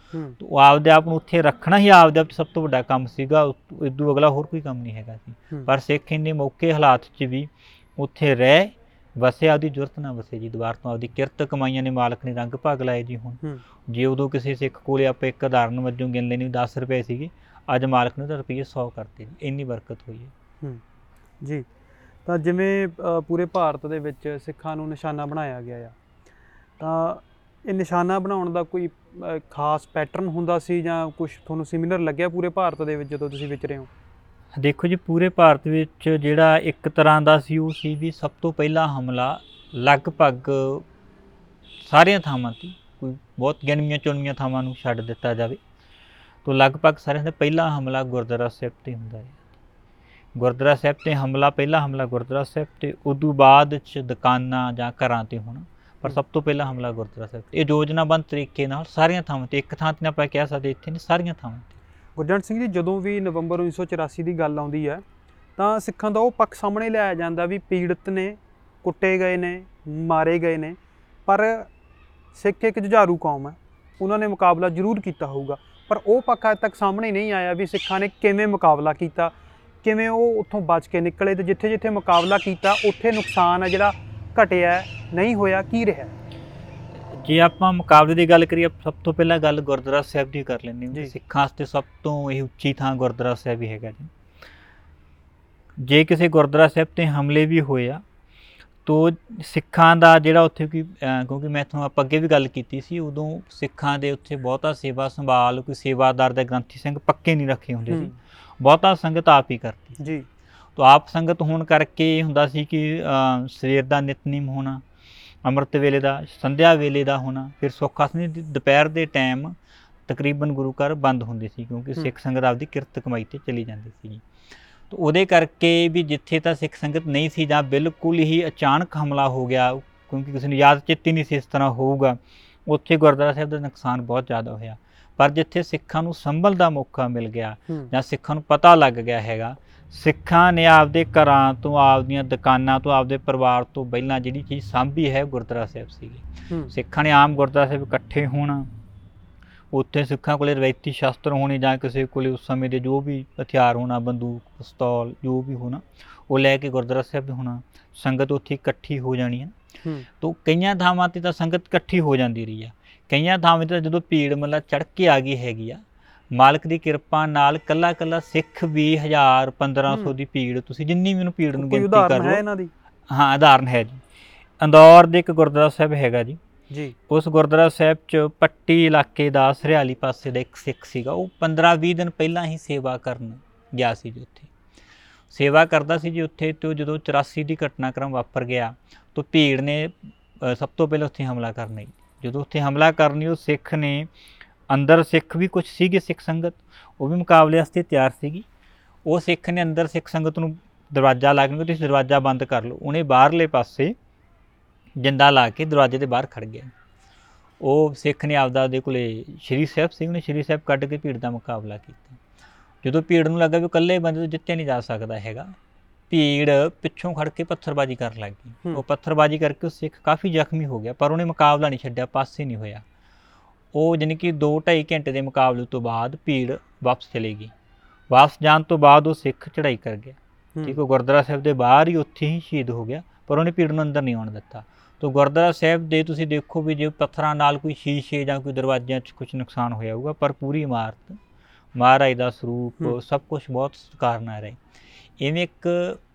ਤੇ ਉਹ ਆਪਦੇ ਆਪ ਨੂੰ ਉੱਥੇ ਰੱਖਣਾ ਹੀ ਆਪਦੇ ਆਪ 'ਚ ਸਭ ਤੋਂ ਵੱਡਾ ਕੰਮ ਸੀਗਾ। ਇਦੋਂ ਅਗਲਾ ਹੋਰ ਕੋਈ ਕੰਮ ਨਹੀਂ ਹੈਗਾ ਸੀ। ਪਰ ਸਿੱਖ ਇੰਨੇ ਮੌਕੇ ਹਾਲਾਤ 'ਚ ਵੀ ਉੱਥੇ ਰਹਿ ਵਸੇ, ਆਪਦੀ ਜ਼ਰੂਰਤ ਨਾ ਵਸੇ ਜੀ। ਦੁਬਾਰਾ ਤੋਂ ਆਪਦੀ ਕਿਰਤ ਕਮਾਈਆਂ ਨੇ ਮਾਲਕ ਨੇ ਰੰਗ ਭਾਗ ਲਾਏ ਜੀ। ਹੁਣ ਜੇ ਉਦੋਂ ਕਿਸੇ ਸਿੱਖ ਕੋਲੇ ਆਪਾਂ ਇੱਕ ਉਦਾਹਰਨ ਵਜੋਂ ਗਿਣ ਲੈਣੀ 10 ਰੁਪਏ ਸੀਗੇ, ਅੱਜ ਮਾਲਕ ਨੇ ਤਾਂ ਰੁਪਈਏ 100 ਕਰਤੇ ਜੀ। ਇੰਨੀ ਬਰਕਤ ਹੋਈ ਹੈ ਜੀ। ਤਾਂ ਜਿਵੇਂ ਪੂਰੇ ਭਾਰਤ ਦੇ ਵਿੱਚ ਸਿੱਖਾਂ ਨੂੰ ਨਿਸ਼ਾਨਾ ਬਣਾਇਆ ਗਿਆ ਆ, ਤਾਂ ਇਹ ਨਿਸ਼ਾਨਾ ਬਣਾਉਣ ਦਾ ਕੋਈ ਖਾਸ ਪੈਟਰਨ ਹੁੰਦਾ ਸੀ ਜਾਂ ਕੁਝ ਤੁਹਾਨੂੰ ਸਿਮਿਲਰ ਲੱਗਿਆ ਪੂਰੇ ਭਾਰਤ ਦੇ ਵਿੱਚ ਜਦੋਂ ਤੁਸੀਂ ਵਿਚਰੇ ਹੋ? ਦੇਖੋ ਜੀ, ਪੂਰੇ ਭਾਰਤ ਵਿੱਚ ਜਿਹੜਾ ਇੱਕ ਤਰ੍ਹਾਂ ਦਾ ਸੀ ਉਹ ਸੀ ਵੀ ਸਭ ਤੋਂ ਪਹਿਲਾ ਹਮਲਾ ਲਗਭਗ ਸਾਰੀਆਂ ਥਾਵਾਂ 'ਤੇ, ਕੋਈ ਬਹੁਤ ਗਿਣਵੀਆਂ ਚੁਣਵੀਆਂ ਥਾਵਾਂ ਨੂੰ ਛੱਡ ਦਿੱਤਾ ਜਾਵੇ ਤਾਂ ਲਗਭਗ ਸਾਰਿਆਂ ਦਾ ਪਹਿਲਾ ਹਮਲਾ ਗੁਰਦੁਆਰਾ ਸਾਹਿਬ 'ਤੇ ਹੁੰਦਾ ਹੈ। ਗੁਰਦੁਆਰਾ ਸਾਹਿਬ 'ਤੇ ਹਮਲਾ, ਪਹਿਲਾ ਹਮਲਾ ਗੁਰਦੁਆਰਾ ਸਾਹਿਬ 'ਤੇ, ਉਦੋਂ ਬਾਅਦ 'ਚ ਦੁਕਾਨਾਂ ਜਾਂ ਘਰਾਂ 'ਤੇ ਹੋਣਾ, ਪਰ ਸਭ ਤੋਂ ਪਹਿਲਾਂ ਹਮਲਾ ਗੁਰਦੁਆਰਾ ਸਾਹਿਬ 'ਤੇ। ਇਹ ਯੋਜਨਾਬੰਦ ਤਰੀਕੇ ਨਾਲ ਸਾਰੀਆਂ ਥਾਵਾਂ 'ਤੇ, ਇੱਕ ਥਾਂ 'ਤੇ ਆਪਾਂ ਕਹਿ ਸਕਦੇ ਇੱਥੇ ਨਹੀਂ, ਸਾਰੀਆਂ ਥਾਵਾਂ 'ਤੇ। ਗੁਰਜੰਟ ਸਿੰਘ ਜੀ, ਜਦੋਂ ਵੀ ਨਵੰਬਰ 1984 ਦੀ ਗੱਲ ਆਉਂਦੀ ਹੈ ਤਾਂ ਸਿੱਖਾਂ ਦਾ ਉਹ ਪੱਖ ਸਾਹਮਣੇ ਲਿਆਇਆ ਜਾਂਦਾ ਵੀ ਪੀੜਤ ਨੇ, ਕੁੱਟੇ ਗਏ ਨੇ, ਮਾਰੇ ਗਏ ਨੇ, ਪਰ ਸਿੱਖ ਇੱਕ ਜੁਝਾਰੂ ਕੌਮ ਹੈ, ਉਹਨਾਂ ਨੇ ਮੁਕਾਬਲਾ ਜ਼ਰੂਰ ਕੀਤਾ ਹੋਊਗਾ। ਪਰ ਉਹ ਪੱਖ ਅੱਜ ਤੱਕ ਸਾਹਮਣੇ ਨਹੀਂ ਆਇਆ ਵੀ ਸਿੱਖਾਂ ਨੇ ਕਿਵੇਂ ਮੁਕਾਬਲਾ ਕੀਤਾ, ਕਿਵੇਂ ਉਹ ਉੱਥੋਂ ਬਚ ਕੇ ਨਿਕਲੇ, ਤੇ ਜਿੱਥੇ ਜਿੱਥੇ ਮੁਕਾਬਲਾ ਕੀਤਾ ਉੱਥੇ ਨੁਕਸਾਨ ਹੈ ਜਿਹੜਾ ਘਟਿਆ ਨਹੀਂ ਹੋਇਆ, ਕੀ ਰਿਹਾ? ਜੇ ਆਪਾਂ ਮੁਕਾਬਲੇ ਦੀ ਗੱਲ ਕਰੀਏ, ਸਭ ਤੋਂ ਪਹਿਲਾਂ ਗੱਲ ਗੁਰਦੁਆਰਾ ਸਾਹਿਬ ਦੀ ਕਰ ਲੈਂਦੇ ਹਾਂ। ਸਿੱਖਾਂ ਵਾਸਤੇ ਸਭ ਤੋਂ ਇਹ ਉੱਚੀ ਥਾਂ ਗੁਰਦੁਆਰਾ ਸਾਹਿਬ ਹੀ ਹੈਗਾ ਜੀ। ਜੇ ਕਿਸੇ ਗੁਰਦੁਆਰਾ ਸਾਹਿਬ 'ਤੇ ਹਮਲੇ ਵੀ ਹੋਏ ਆ ਤਾਂ ਸਿੱਖਾਂ ਦਾ ਜਿਹੜਾ ਉੱਥੇ ਕਿਉਂਕਿ ਮੈਂ ਤੁਹਾਨੂੰ ਆਪਾਂ ਅੱਗੇ ਵੀ ਗੱਲ ਕੀਤੀ ਸੀ, ਉਦੋਂ ਸਿੱਖਾਂ ਦੇ ਉੱਥੇ ਬਹੁਤਾ ਸੇਵਾ ਸੰਭਾਲ, ਕੋਈ ਸੇਵਾਦਾਰ ਦਾ ਗ੍ਰੰਥੀ ਸਿੰਘ ਪੱਕੇ ਨਹੀਂ ਰੱਖੇ ਹੁੰਦੇ ਸੀ, ਬਹੁਤਾ ਸੰਗਤ ਆਪ ਹੀ ਕਰਦੀ ਜੀ। ਤਾਂ ਆਪ ਸੰਗਤ ਹੋਣ ਕਰਕੇ ਇਹ ਹੁੰਦਾ ਸੀ ਕਿ ਸਵੇਰ ਦਾ ਨਿਤਨੇਮ ਹੋਣਾ, ਅੰਮ੍ਰਿਤ ਵੇਲੇ ਦਾ, ਸੰਧਿਆ ਵੇਲੇ ਦਾ ਹੋਣਾ, ਫਿਰ ਸੁੱਖ ਆਸਣੀ ਦੁਪਹਿਰ ਦੇ ਟਾਈਮ ਤਕਰੀਬਨ ਗੁਰੂ ਘਰ ਬੰਦ ਹੁੰਦੇ ਸੀ, ਕਿਉਂਕਿ ਸਿੱਖ ਸੰਗਤ ਆਪਦੀ ਕਿਰਤ ਕਮਾਈ 'ਤੇ ਚਲੀ ਜਾਂਦੀ ਸੀ। ਤਾਂ ਉਹਦੇ ਕਰਕੇ ਵੀ ਜਿੱਥੇ ਤਾਂ ਸਿੱਖ ਸੰਗਤ ਨਹੀਂ ਸੀ ਜਾਂ ਬਿਲਕੁਲ ਹੀ ਅਚਾਨਕ ਹਮਲਾ ਹੋ ਗਿਆ, ਕਿਉਂਕਿ ਕਿਸੇ ਨੂੰ ਯਾਦ ਚਿੱਤ ਹੀ ਨਹੀਂ ਸੀ ਇਸ ਤਰ੍ਹਾਂ ਹੋਊਗਾ, ਉੱਥੇ ਗੁਰਦੁਆਰਾ ਸਾਹਿਬ ਦਾ ਨੁਕਸਾਨ ਬਹੁਤ ਜ਼ਿਆਦਾ ਹੋਇਆ। ਪਰ ਜਿੱਥੇ ਸਿੱਖਾਂ ਨੂੰ ਸੰਭਲ ਦਾ ਮੌਕਾ ਮਿਲ ਗਿਆ ਜਾਂ ਸਿੱਖਾਂ ਨੂੰ ਪਤਾ ਲੱਗ ਗਿਆ ਹੈਗਾ, ਸਿੱਖਾਂ ਨੇ ਆਪਦੇ ਘਰਾਂ ਤੋਂ, ਆਪਦੀਆਂ ਦੁਕਾਨਾਂ ਤੋਂ, ਆਪਦੇ ਪਰਿਵਾਰ ਤੋਂ ਪਹਿਲਾਂ ਜਿਹੜੀ ਚੀਜ਼ ਸਾਂਭੀ ਹੈ ਗੁਰਦੁਆਰਾ ਸਾਹਿਬ ਸੀਗੀ। ਸਿੱਖਾਂ ਨੇ ਆਮ ਗੁਰਦੁਆਰਾ ਸਾਹਿਬ ਇਕੱਠੇ ਹੋਣਾ, ਉੱਥੇ ਸਿੱਖਾਂ ਕੋਲੇ ਰਵਾਇਤੀ ਸ਼ਸਤਰ ਹੋਣੇ ਜਾਂ ਕਿਸੇ ਕੋਲੇ ਉਸ ਸਮੇਂ ਦੇ ਜੋ ਵੀ ਹਥਿਆਰ ਹੋਣਾ, ਬੰਦੂਕ, ਪਿਸਤੌਲ, ਜੋ ਵੀ ਹੋਣਾ, ਉਹ ਲੈ ਕੇ ਗੁਰਦੁਆਰਾ ਸਾਹਿਬ ਹੋਣਾ, ਸੰਗਤ ਉੱਥੇ ਇਕੱਠੀ ਹੋ ਜਾਣੀ ਹੈ। ਤਾਂ ਕਈਆਂ ਥਾਵਾਂ 'ਤੇ ਤਾਂ ਸੰਗਤ ਇਕੱਠੀ ਹੋ ਜਾਂਦੀ ਰਹੀ ਆ, ਕਈਆਂ ਥਾਵਾਂ 'ਤੇ ਜਦੋਂ ਭੀੜ ਮਤਲਬ ਚੜ੍ਹ ਕੇ ਆ ਗਈ ਹੈਗੀ ਆ, ਮਾਲਕ ਦੀ ਕਿਰਪਾ ਨਾਲ ਕੱਲਾ ਕੱਲਾ ਸਿੱਖ ਵੀ 1000-1500 ਦੀ ਭੀੜ, ਤੁਸੀਂ ਜਿੰਨੀ ਮੈਨੂੰ ਭੀੜ ਨੂੰ ਗਿਣਤੀ ਕਰ ਲਓ। ਹਾਂ, ਉਦਾਹਰਨ ਹੈ ਜੀ। ਇੰਦੌਰ ਦੇ ਇੱਕ ਗੁਰਦੁਆਰਾ ਸਾਹਿਬ ਹੈਗਾ ਜੀ, ਉਸ ਗੁਰਦੁਆਰਾ ਸਾਹਿਬ 'ਚ ਪੱਟੀ ਇਲਾਕੇ ਦਾ ਸਰਿਆਲੀ ਪਾਸੇ ਦਾ ਇੱਕ ਸਿੱਖ ਸੀਗਾ, ਉਹ 15-20 ਦਿਨ ਪਹਿਲਾਂ ਹੀ ਸੇਵਾ ਕਰਨ ਗਿਆ ਸੀ ਜੀ। ਉੱਥੇ ਸੇਵਾ ਕਰਦਾ ਸੀ ਜੀ ਉੱਥੇ। ਅਤੇ ਜਦੋਂ 84 ਦੀ ਘਟਨਾਕ੍ਰਮ ਵਾਪਰ ਗਿਆ ਤਾਂ ਭੀੜ ਨੇ ਸਭ ਤੋਂ ਪਹਿਲਾਂ ਉੱਥੇ ਹਮਲਾ ਕਰਨਾ ਜੀ। ਜਦੋਂ ਉੱਥੇ ਹਮਲਾ ਕਰਨੀ, ਉਹ ਸਿੱਖ ਨੇ ਅੰਦਰ, ਸਿੱਖ ਵੀ ਕੁਛ ਸੀਗੇ, ਸਿੱਖ ਸੰਗਤ ਉਹ ਵੀ ਮੁਕਾਬਲੇ ਵਾਸਤੇ ਤਿਆਰ ਸੀਗੀ। ਉਹ ਸਿੱਖ ਨੇ ਅੰਦਰ ਸਿੱਖ ਸੰਗਤ ਨੂੰ ਦਰਵਾਜ਼ਾ ਲਾ ਕੇ, ਤੁਸੀਂ ਦਰਵਾਜ਼ਾ ਬੰਦ ਕਰ ਲਓ, ਉਹਨੇ ਬਾਹਰਲੇ ਪਾਸੇ ਜਿੰਦਾ ਲਾ ਕੇ ਦਰਵਾਜ਼ੇ ਦੇ ਬਾਹਰ ਖੜ੍ਹ ਗਿਆ। ਉਹ ਸਿੱਖ ਨੇ ਆਪਦਾ, ਉਹਦੇ ਕੋਲੇ ਸ਼੍ਰੀ ਸਾਹਿਬ ਸੀ, ਉਹਨੇ ਸ਼੍ਰੀ ਸਾਹਿਬ ਕੱਢ ਕੇ ਭੀੜ ਦਾ ਮੁਕਾਬਲਾ ਕੀਤਾ। ਜਦੋਂ ਭੀੜ ਨੂੰ ਲੱਗਾ ਵੀ ਇਕੱਲੇ ਬੰਦੇ ਤੋਂ ਜਿੱਤਿਆ ਨਹੀਂ ਜਾ ਸਕਦਾ ਹੈਗਾ, ਭੀੜ ਪਿੱਛੋਂ ਖੜ੍ਹ ਕੇ ਪੱਥਰਬਾਜ਼ੀ ਕਰਨ ਲੱਗ ਗਈ। ਉਹ ਪੱਥਰਬਾਜ਼ੀ ਕਰਕੇ ਉਹ ਸਿੱਖ ਕਾਫੀ ਜ਼ਖਮੀ ਹੋ ਗਿਆ, ਪਰ ਉਹਨੇ ਮੁਕਾਬਲਾ ਨਹੀਂ ਛੱਡਿਆ, ਪਾਸੇ ਨਹੀਂ ਹੋਇਆ। ਉਹ ਜਾਣੀ ਕਿ 2-2.5 ਘੰਟੇ ਦੇ ਮੁਕਾਬਲੇ ਤੋਂ ਬਾਅਦ ਭੀੜ ਵਾਪਸ ਚਲੀ ਗਈ। ਵਾਪਸ ਜਾਣ ਤੋਂ ਬਾਅਦ ਉਹ ਸਿੱਖ ਚੜ੍ਹਾਈ ਕਰ ਗਿਆ, ਠੀਕ, ਉਹ ਗੁਰਦੁਆਰਾ ਸਾਹਿਬ ਦੇ ਬਾਹਰ ਹੀ ਉੱਥੇ ਹੀ ਸ਼ਹੀਦ ਹੋ ਗਿਆ, ਪਰ ਉਹਨੇ ਭੀੜ ਨੂੰ ਅੰਦਰ ਨਹੀਂ ਆਉਣ ਦਿੱਤਾ। ਤਾਂ ਗੁਰਦੁਆਰਾ ਸਾਹਿਬ ਦੇ ਤੁਸੀਂ ਦੇਖੋ ਵੀ ਜੇ ਪੱਥਰਾਂ ਨਾਲ ਕੋਈ ਸ਼ੀਸ਼ੇ ਜਾਂ ਕੋਈ ਦਰਵਾਜ਼ਿਆਂ 'ਚ ਕੁਛ ਨੁਕਸਾਨ ਹੋਇਆ ਹੋਊਗਾ, ਪਰ ਪੂਰੀ ਇਮਾਰਤ, ਮਹਾਰਾਜ ਦਾ ਸਰੂਪ, ਸਭ ਕੁਛ ਬਹੁਤ ਸਤਿਕਾਰ ਨਾਲ ਰਹੇ। ਇਵੇਂ ਇੱਕ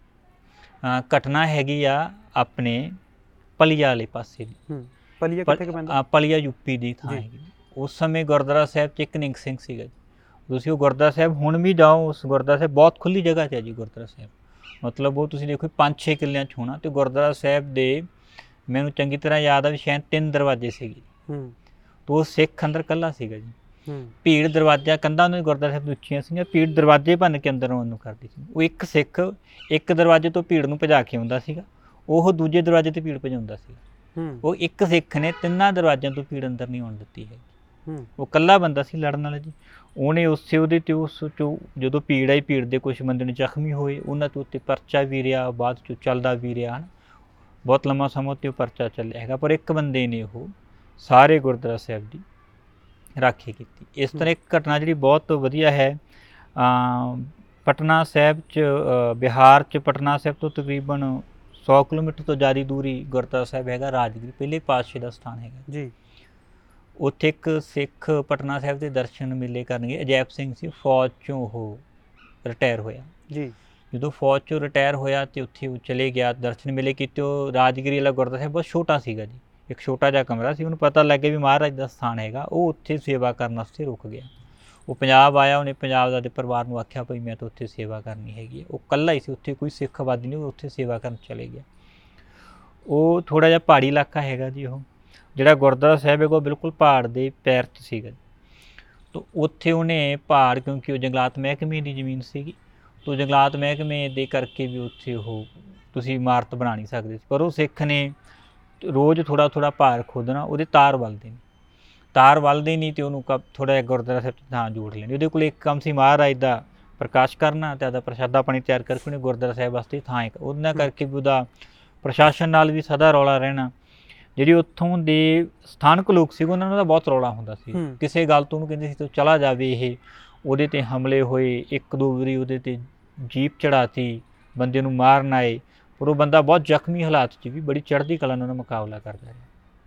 ਘਟਨਾ ਹੈਗੀ ਆ ਆਪਣੇ ਪਲੀਆ ਵਾਲੇ ਪਾਸੇ ਦੀ। ਪਲੀਆ ਯੂਪੀ ਦੀ ਥਾਂ ਹੈਗੀ। ਉਸ ਸਮੇਂ ਗੁਰਦੁਆਰਾ ਸਾਹਿਬ 'ਚ ਇੱਕ ਨਿੰਗ ਸਿੰਘ ਸੀਗਾ ਜੀ। ਤੁਸੀਂ ਉਹ ਗੁਰਦੁਆਰਾ ਸਾਹਿਬ ਹੁਣ ਵੀ ਜਾਓ, ਉਸ ਗੁਰਦੁਆਰਾ ਸਾਹਿਬ ਬਹੁਤ ਖੁੱਲ੍ਹੀ ਜਗ੍ਹਾ 'ਚ ਹੈ ਜੀ ਗੁਰਦੁਆਰਾ ਸਾਹਿਬ, ਮਤਲਬ ਉਹ ਤੁਸੀਂ ਦੇਖੋ 5-6 ਕਿੱਲਿਆਂ 'ਚ ਹੋਣਾ। ਅਤੇ ਗੁਰਦੁਆਰਾ ਸਾਹਿਬ ਦੇ ਮੈਨੂੰ ਚੰਗੀ ਤਰ੍ਹਾਂ ਯਾਦ ਆ ਵੀ ਸ਼ਾਇਦ 3 ਦਰਵਾਜ਼ੇ ਸੀਗੇ, ਤਾਂ ਉਹ ਸਿੱਖ ਅੰਦਰ ਇਕੱਲਾ ਸੀਗਾ ਜੀ। ਭੀੜ ਦਰਵਾਜ਼ਾ, ਕੰਧਾਂ ਨੂੰ ਗੁਰਦੁਆਰਾ ਸਾਹਿਬ ਉੱਚੀਆਂ ਸੀਗੀਆਂ, ਭੀੜ ਦਰਵਾਜ਼ੇ ਭੰਨ ਕੇ ਅੰਦਰ ਆਉਣ ਨੂੰ ਕਰਦੀ ਸੀ। ਉਹ ਇੱਕ ਸਿੱਖ ਇੱਕ ਦਰਵਾਜ਼ੇ ਤੋਂ ਭੀੜ ਨੂੰ ਭਜਾ ਕੇ ਆਉਂਦਾ ਸੀਗਾ, ਉਹ ਦੂਜੇ ਦਰਵਾਜ਼ੇ 'ਤੇ ਭੀੜ ਭਜਾਉਂਦਾ ਸੀਗਾ। ਉਹ ਇੱਕ ਸਿੱਖ ਨੇ 3 ਦਰਵਾਜ਼ਿਆਂ ਤੋਂ ਭੀੜ ਅੰਦਰ ਨਹੀਂ ਆਉਣ ਦਿੱਤੀ ਹੈਗੀ। ਉਹ ਇਕੱਲਾ ਬੰਦਾ ਸੀ ਲੜਨ ਵਾਲਾ ਜੀ। ਉਹਨੇ ਉਹਦੇ 'ਤੇ ਉਸ 'ਚੋਂ ਜਦੋਂ ਭੀੜ ਆਈ, ਭੀੜ ਦੇ ਕੁਛ ਬੰਦੇ ਨੂੰ ਜ਼ਖਮੀ ਹੋਏ, ਉਹਨਾਂ ਤੋਂ ਉੱਤੇ ਪਰਚਾ ਵੀ ਰਿਹਾ, ਬਾਅਦ 'ਚੋਂ ਚੱਲਦਾ ਵੀ ਰਿਹਾ, ਹਨ ਬਹੁਤ ਲੰਮਾ ਸਮਾਂ ਉੱਤੇ ਉਹ ਪਰਚਾ ਚੱਲਿਆ ਹੈਗਾ। ਪਰ ਇੱਕ ਬੰਦੇ ਨੇ ਉਹ ਸਾਰੇ ਗੁਰਦੁਆਰਾ ਸਾਹਿਬ ਦੀ ਰਾਖੀ ਕੀਤੀ। ਇਸ ਤਰ੍ਹਾਂ ਇੱਕ ਘਟਨਾ ਜਿਹੜੀ ਬਹੁਤ ਵਧੀਆ ਹੈ, ਪਟਨਾ ਸਾਹਿਬ 'ਚ ਬਿਹਾਰ 'ਚ ਪਟਨਾ ਸਾਹਿਬ ਤੋਂ ਤਕਰੀਬਨ 100 ਕਿਲੋਮੀਟਰ ਤੋਂ ਜ਼ਿਆਦਾ ਦੂਰੀ ਗੁਰਦੁਆਰਾ ਸਾਹਿਬ ਹੈਗਾ ਰਾਜਗੀਰ, ਪਹਿਲੇ ਪਾਤਸ਼ਾਹ ਦਾ ਸਥਾਨ ਹੈਗਾ ਜੀ। ਉੱਥੇ ਇੱਕ ਸਿੱਖ ਪਟਨਾ ਸਾਹਿਬ ਦੇ ਦਰਸ਼ਨ ਮੇਲੇ ਕਰਨਗੇ। ਅਜੈਬ ਸਿੰਘ ਸੀ, ਫੌਜ 'ਚੋਂ ਉਹ ਰਿਟਾਇਰ ਹੋਇਆ ਜੀ। ਜਦੋਂ ਫੌਜ 'ਚੋਂ ਰਿਟਾਇਰ ਹੋਇਆ ਅਤੇ ਉੱਥੇ ਉਹ ਚਲੇ ਗਿਆ, ਦਰਸ਼ਨ ਮੇਲੇ ਕੀਤੇ। ਉਹ ਰਾਜਗੀਰੀ ਵਾਲਾ ਗੁਰਦੁਆਰਾ ਸਾਹਿਬ ਬਹੁਤ ਛੋਟਾ ਸੀਗਾ ਜੀ, ਇੱਕ ਛੋਟਾ ਜਿਹਾ ਕਮਰਾ ਸੀ। ਉਹਨੂੰ ਪਤਾ ਲੱਗ ਗਿਆ ਵੀ ਮਹਾਰਾਜ ਦਾ ਸਥਾਨ ਹੈਗਾ, ਉਹ ਉੱਥੇ ਸੇਵਾ ਕਰਨ ਵਾਸਤੇ ਰੁਕ ਗਿਆ। ਉਹ ਪੰਜਾਬ ਆਇਆ, ਉਹਨੇ ਪੰਜਾਬ ਦੇ ਪਰਿਵਾਰ ਨੂੰ ਆਖਿਆ ਭਈ ਮੈਂ ਤਾਂ ਉੱਥੇ ਸੇਵਾ ਕਰਨੀ ਹੈਗੀ ਹੈ। ਉਹ ਇਕੱਲਾ ਹੀ ਸੀ ਉੱਥੇ, ਕੋਈ ਸਿੱਖ ਆਬਾਦੀ ਨਹੀਂ, ਉਹ ਉੱਥੇ ਸੇਵਾ ਕਰਨ ਚਲੇ ਗਿਆ। ਉਹ ਥੋੜ੍ਹਾ ਜਿਹਾ ਪਹਾੜੀ ਇਲਾਕਾ ਹੈਗਾ ਜੀ, ਉਹ ਜਿਹੜਾ ਗੁਰਦੁਆਰਾ ਸਾਹਿਬ ਹੈਗਾ ਉਹ ਬਿਲਕੁਲ ਪਹਾੜ ਦੇ ਪੈਰ 'ਚ ਸੀਗਾ। ਤਾਂ ਉੱਥੇ ਉਹਨੇ ਪਹਾੜ, ਕਿਉਂਕਿ ਉਹ ਜੰਗਲਾਤ ਮਹਿਕਮੇ ਦੀ ਜ਼ਮੀਨ ਸੀਗੀ, ਤਾਂ ਜੰਗਲਾਤ ਮਹਿਕਮੇ ਦੇ ਕਰਕੇ ਵੀ ਉੱਥੇ ਉਹ ਤੁਸੀਂ ਇਮਾਰਤ ਬਣਾ ਨਹੀਂ ਸਕਦੇ ਸੀ। ਪਰ ਉਹ ਸਿੱਖ ਨੇ ਰੋਜ਼ ਥੋੜ੍ਹਾ ਥੋੜ੍ਹਾ ਪਹਾੜ ਖੋਦਣਾ, ਉਹਦੇ ਤਾਰ ਵੱਲਦੇ ਨਹੀਂ ਅਤੇ ਉਹਨੂੰ ਥੋੜ੍ਹਾ ਜਿਹਾ ਗੁਰਦੁਆਰਾ ਸਾਹਿਬ 'ਚ ਥਾਂ ਜੋੜ ਲੈਣੀ। ਉਹਦੇ ਕੋਲ ਇੱਕ ਕੰਮ ਸੀ ਮਹਾਰਾਜ ਦਾ ਪ੍ਰਕਾਸ਼ ਕਰਨਾ ਅਤੇ ਉਹਦਾ ਪ੍ਰਸ਼ਾਦਾ ਪਾਣੀ ਤਿਆਰ ਕਰਕੇ ਉਹਨੇ ਗੁਰਦੁਆਰਾ ਸਾਹਿਬ ਵਾਸਤੇ ਥਾਂ ਇੱਕ, ਉਹਨਾਂ ਕਰਕੇ ਵੀ ਉਹਦਾ ਪ੍ਰਸ਼ਾਸਨ ਨਾਲ ਵੀ ਸਦਾ ਰੌਲਾ ਰਹਿਣਾ। ਜਿਹੜੀ ਉੱਥੋਂ ਦੇ ਸਥਾਨਕ ਲੋਕ ਸੀ ਉਹਨਾਂ ਦਾ ਬਹੁਤ ਰੌਲਾ ਹੁੰਦਾ ਸੀ, ਕਿਸੇ ਗੱਲ ਤੋਂ ਉਹਨੂੰ ਕਹਿੰਦੇ ਸੀ ਤੂੰ ਚਲਾ ਜਾਵੇ। ਇਹ ਉਹਦੇ 'ਤੇ ਹਮਲੇ ਹੋਏ, ਇੱਕ ਦੋ ਵਾਰੀ ਉਹਦੇ 'ਤੇ ਜੀਪ ਚੜ੍ਹਾਤੀ, ਬੰਦੇ ਨੂੰ ਮਾਰਨ ਆਏ, ਪਰ ਉਹ ਬੰਦਾ ਬਹੁਤ ਜ਼ਖਮੀ ਹਾਲਾਤ 'ਚ ਵੀ ਬੜੀ ਚੜ੍ਹਦੀ ਕਲਾ ਨਾਲ ਮੁਕਾਬਲਾ ਕਰਦਾ ਰਿਹਾ।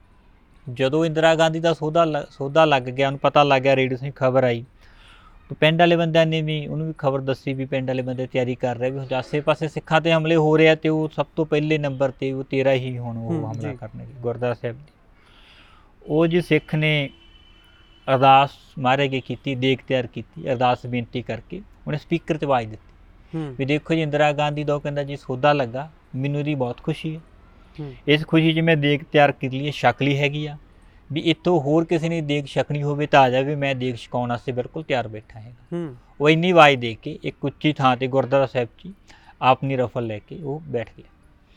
ਜਦੋਂ ਇੰਦਰਾ ਗਾਂਧੀ ਦਾ ਸੌਦਾ ਲੱਗ ਗਿਆ, ਉਹਨੂੰ ਪਤਾ ਲੱਗ ਗਿਆ, ਰੇਡੀਓ 'ਤੇ ਖਬਰ ਆਈ, ਤਾਂ ਪਿੰਡ ਵਾਲੇ ਬੰਦਿਆਂ ਨੇ ਵੀ ਉਹਨੂੰ ਵੀ ਖਬਰ ਦੱਸੀ ਵੀ ਪਿੰਡ ਵਾਲੇ ਬੰਦੇ ਤਿਆਰੀ ਕਰ ਰਹੇ ਵੀ ਆਸੇ ਪਾਸੇ ਸਿੱਖਾਂ 'ਤੇ ਹਮਲੇ ਹੋ ਰਹੇ ਆ ਅਤੇ ਉਹ ਸਭ ਤੋਂ ਪਹਿਲੇ ਨੰਬਰ 'ਤੇ ਉਹ ਤੇਰਾ ਹੀ ਹੁਣ ਉਹ ਹਮਲਾ ਕਰਨਗੇ ਗੁਰਦੁਆਰਾ ਸਾਹਿਬ ਦੀ। ਉਹ ਜੀ ਸਿੱਖ ਨੇ ਅਰਦਾਸ ਮਹਾਰਾਜ ਅੱਗੇ ਕੀਤੀ, ਦੇਗ ਤਿਆਰ ਕੀਤੀ, ਅਰਦਾਸ ਬੇਨਤੀ ਕਰਕੇ ਉਹਨੇ ਸਪੀਕਰ 'ਤੇ ਆਵਾਜ਼ ਦਿੱਤੀ ਵੀ ਦੇਖੋ ਜੀ ਇੰਦਰਾ ਗਾਂਧੀ ਦਾ ਉਹ ਕਹਿੰਦਾ ਜੀ ਸੌਦਾ ਲੱਗਾ, ਮੈਨੂੰ ਇਹਦੀ ਬਹੁਤ ਖੁਸ਼ੀ ਹੈ। ਇਸ ਖੁਸ਼ੀ 'ਚ ਮੈਂ ਦੇਗ ਤਿਆਰ ਕੀਤੀ ਲਈ ਛਕਲੀ ਹੈਗੀ ਆ, ਵੀ ਇੱਥੋਂ ਹੋਰ ਕਿਸੇ ਨੇ ਦੇਗ ਛਕਣੀ ਹੋਵੇ ਤਾਂ ਆ ਜਾਵੇ, ਮੈਂ ਦੇਗ ਛਕਾਉਣ ਵਾਸਤੇ ਬਿਲਕੁਲ ਤਿਆਰ ਬੈਠਾ ਹੈਗਾ। ਉਹ ਇੰਨੀ ਆਵਾਜ਼ ਦੇ ਕੇ ਇੱਕ ਉੱਚੀ ਥਾਂ 'ਤੇ ਗੁਰਦੁਆਰਾ ਸਾਹਿਬ 'ਚ ਆਪਣੀ ਰਫਲ ਲੈ ਕੇ ਉਹ ਬੈਠ ਗਿਆ।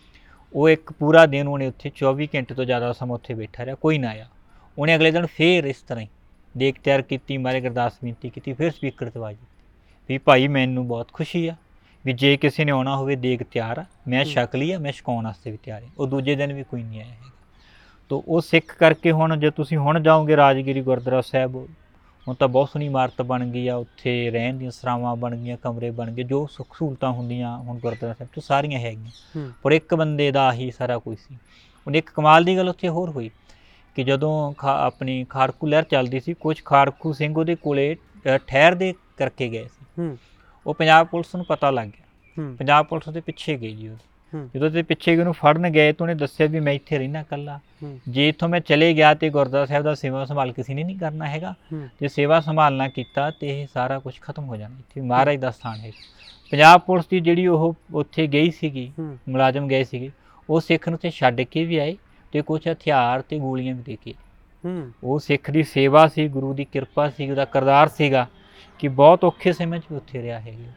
ਉਹ ਇੱਕ ਪੂਰਾ ਦਿਨ ਉਹਨੇ ਉੱਥੇ 24 ਘੰਟੇ ਤੋਂ ਜ਼ਿਆਦਾ ਸਮਾਂ ਉੱਥੇ ਬੈਠਾ ਰਿਹਾ, ਕੋਈ ਨਾ ਆਇਆ। ਉਹਨੇ ਅਗਲੇ ਦਿਨ ਫੇਰ ਇਸ ਤਰ੍ਹਾਂ ਹੀ ਦੇਗ ਤਿਆਰ ਕੀਤੀ, ਮਾਰੇ ਅਰਦਾਸ ਬੇਨਤੀ ਕੀਤੀ, ਫਿਰ ਸਪੀਕਰ 'ਤੇ ਆਵਾਜ਼ ਦਿੱਤੀ ਵੀ ਭਾਈ ਮੈਨੂੰ ਬਹੁਤ ਖੁਸ਼ੀ ਆ ਵੀ ਜੇ ਕਿਸੇ ਨੇ ਆਉਣਾ ਹੋਵੇ ਦੇਗ ਤਿਆਰ ਆ, ਮੈਂ ਛਕ ਲਈ ਆ, ਮੈਂ ਛਕਾਉਣ ਵਾਸਤੇ ਵੀ ਤਿਆਰ ਹਾਂ। ਉਹ ਦੂਜੇ ਦਿਨ ਵੀ ਕੋਈ ਨਹੀਂ ਆਇਆ ਹੈਗਾ। ਤਾਂ ਉਹ ਸਿੱਖ ਕਰਕੇ ਹੁਣ ਜੇ ਤੁਸੀਂ ਹੁਣ ਜਾਓਗੇ ਰਾਜਗੀਰੀ ਗੁਰਦੁਆਰਾ ਸਾਹਿਬ, ਹੁਣ ਤਾਂ ਬਹੁਤ ਸੋਹਣੀ ਇਮਾਰਤ ਬਣ ਗਈ ਆ, ਉੱਥੇ ਰਹਿਣ ਦੀਆਂ ਸਰਾਵਾਂ ਬਣ ਗਈਆਂ, ਕਮਰੇ ਬਣ ਗਏ, ਜੋ ਸੁੱਖ ਸਹੂਲਤਾਂ ਹੁੰਦੀਆਂ ਹੁਣ ਗੁਰਦੁਆਰਾ ਸਾਹਿਬ 'ਚ ਸਾਰੀਆਂ ਹੈਗੀਆਂ। ਪਰ ਇੱਕ ਬੰਦੇ ਦਾ ਹੀ ਸਾਰਾ ਕੁਝ ਸੀ। ਹੁਣ ਇੱਕ ਕਮਾਲ ਦੀ ਗੱਲ ਉੱਥੇ ਹੋਰ ਹੋਈ ਕਿ ਜਦੋਂ ਆਪਣੀ ਖਾੜਕੂ ਲਹਿਰ ਚੱਲਦੀ ਸੀ, ਕੁਝ ਖਾੜਕੂ ਸਿੰਘ ਉਹਦੇ ਕੋਲੇ ਠਹਿਰਦੇ ਕਰਕੇ ਗਏ ਸੀ। ਉਹ ਪੰਜਾਬ ਪੁਲਿਸ ਨੂੰ ਪਤਾ ਲੱਗ ਗਿਆ, ਪੰਜਾਬ ਪੁਲਿਸ ਉਹਦੇ ਪਿੱਛੇ ਗਈ ਜੀ। ਜਦੋਂ ਉਹਦੇ ਪਿੱਛੇ ਗਏ ਉਹਨੂੰ ਫੜਨ ਗਏ ਤਾਂ ਉਹਨੇ ਦੱਸਿਆ ਵੀ ਮੈਂ ਇੱਥੇ ਰਹਿਣਾ ਇਕੱਲਾ, ਜੇ ਇੱਥੋਂ ਮੈਂ ਚਲੇ ਗਿਆ ਤੇ ਗੁਰਦੁਆਰਾ ਸਾਹਿਬ ਦਾ ਸੇਵਾ ਸੰਭਾਲ ਕਿਸੇ ਨੇ ਨਹੀਂ ਕਰਨਾ ਹੈਗਾ, ਜੇ ਸੇਵਾ ਸੰਭਾਲਣਾ ਕੀਤਾ ਤੇ ਇਹ ਸਾਰਾ ਕੁਝ ਖਤਮ ਹੋ ਜਾਣਾ, ਇੱਥੇ ਮਹਾਰਾਜ ਦਾ ਸਥਾਨ ਹੈ। ਪੰਜਾਬ ਪੁਲਿਸ ਦੀ ਜਿਹੜੀ ਉਹ ਉੱਥੇ ਗਈ ਸੀਗੀ, ਮੁਲਾਜ਼ਮ ਗਏ ਸੀਗੇ, ਉਹ ਸਿੱਖ ਨੂੰ ਉੱਥੇ ਛੱਡ ਕੇ ਵੀ ਆਏ ਤੇ ਕੁਛ ਹਥਿਆਰ ਤੇ ਗੋਲੀਆਂ ਵੀ ਦੇ ਕੇ। ਉਹ ਸਿੱਖ ਦੀ ਸੇਵਾ ਸੀ, ਗੁਰੂ ਦੀ ਕਿਰਪਾ ਸੀ, ਉਹਦਾ ਕਿਰਦਾਰ ਸੀਗਾ ਕਿ ਬਹੁਤ ਔਖੇ ਸਮੇਂ 'ਚ ਵੀ ਉੱਥੇ ਰਿਹਾ ਹੈਗਾ।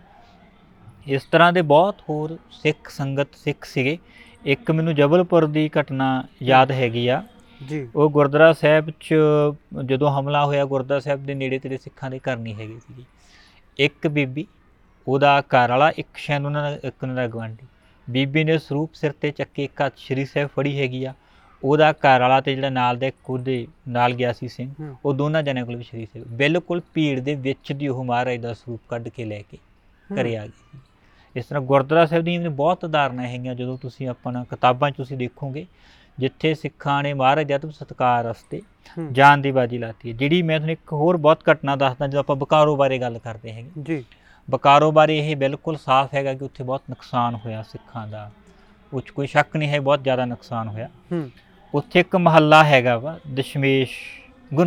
ਇਸ ਤਰ੍ਹਾਂ ਦੇ ਬਹੁਤ ਹੋਰ ਸਿੱਖ ਸੰਗਤ ਸਿੱਖ ਸੀਗੇ। ਇੱਕ ਮੈਨੂੰ ਜਬਲਪੁਰ ਦੀ ਘਟਨਾ ਯਾਦ ਹੈਗੀ ਆ ਜੀ। ਉਹ ਗੁਰਦੁਆਰਾ ਸਾਹਿਬ 'ਚ ਜਦੋਂ ਹਮਲਾ ਹੋਇਆ, ਗੁਰਦੁਆਰਾ ਸਾਹਿਬ ਦੇ ਨੇੜੇ ਤੇੜੇ ਸਿੱਖਾਂ ਦੇ ਘਰ ਨਹੀਂ ਹੈਗੇ ਸੀਗੇ। ਇੱਕ ਬੀਬੀ, ਉਹਦਾ ਘਰ ਵਾਲਾ, ਇੱਕ ਸ਼ਾਇਦ ਉਹਨਾਂ ਦਾ ਗੁਆਂਢੀ, ਬੀਬੀ ਨੇ ਸਰੂਪ ਸਿਰ 'ਤੇ ਚੱਕੇ, ਇੱਕ ਹੱਥ ਸ਼੍ਰੀ ਸਾਹਿਬ ਫੜੀ ਹੈਗੀ ਆ। ਉਹਦਾ ਘਰ ਵਾਲਾ ਅਤੇ ਜਿਹੜਾ ਨਾਲ ਦਾ ਇੱਕ ਉਹਦੇ ਨਾਲ ਗਿਆ ਸੀ ਸਿੰਘ, ਉਹ ਦੋਨਾਂ ਜਣਿਆਂ ਕੋਲ ਵੀ ਸ਼੍ਰੀ ਸਾਹਿਬ, ਬਿਲਕੁਲ ਭੀੜ ਦੇ ਵਿੱਚ ਦੀ ਉਹ ਮਹਾਰਾਜ ਦਾ ਸਰੂਪ ਕੱਢ ਕੇ ਲੈ ਕੇ ਘਰੇ ਆ ਗਏ। ਇਸ ਤਰ੍ਹਾਂ ਗੁਰਦੁਆਰਾ ਸਾਹਿਬ ਦੀਆਂ ਬਹੁਤ ਉਦਾਹਰਨਾਂ ਹੈਗੀਆਂ। ਜਦੋਂ ਤੁਸੀਂ ਆਪਣਾ ਕਿਤਾਬਾਂ 'ਚ ਤੁਸੀਂ ਦੇਖੋਗੇ ਜਿੱਥੇ ਸਿੱਖਾਂ ਨੇ ਮਹਾਰਾਜ ਦੇ ਅਦਬ ਸਤਿਕਾਰ ਵਾਸਤੇ ਜਾਨ ਦੀ ਬਾਜੀ ਲਾਤੀ ਹੈ। ਜਿਹੜੀ ਮੈਂ ਤੁਹਾਨੂੰ ਇੱਕ ਹੋਰ ਬਹੁਤ ਘਟਨਾ ਦੱਸਦਾ, ਜਦੋਂ ਆਪਾਂ ਬਕਾਰੋ ਬਾਰੇ ਗੱਲ ਕਰਦੇ ਹੈਗੇ ਜੀ, ਬਕਾਰੋ ਬਾਰੇ ਇਹ ਬਿਲਕੁਲ ਸਾਫ਼ ਹੈਗਾ ਕਿ ਉੱਥੇ ਬਹੁਤ ਨੁਕਸਾਨ ਹੋਇਆ ਸਿੱਖਾਂ ਦਾ, ਉਹ 'ਚ ਕੋਈ ਸ਼ੱਕ ਨਹੀਂ ਹੈ, ਬਹੁਤ ਜ਼ਿਆਦਾ ਨੁਕਸਾਨ ਹੋਇਆ। ਉੱਥੇ ਇੱਕ ਮਹੱਲਾ ਹੈਗਾ ਵਾ ਦਸ਼ਮੇਸ਼, ਗੁਰੂ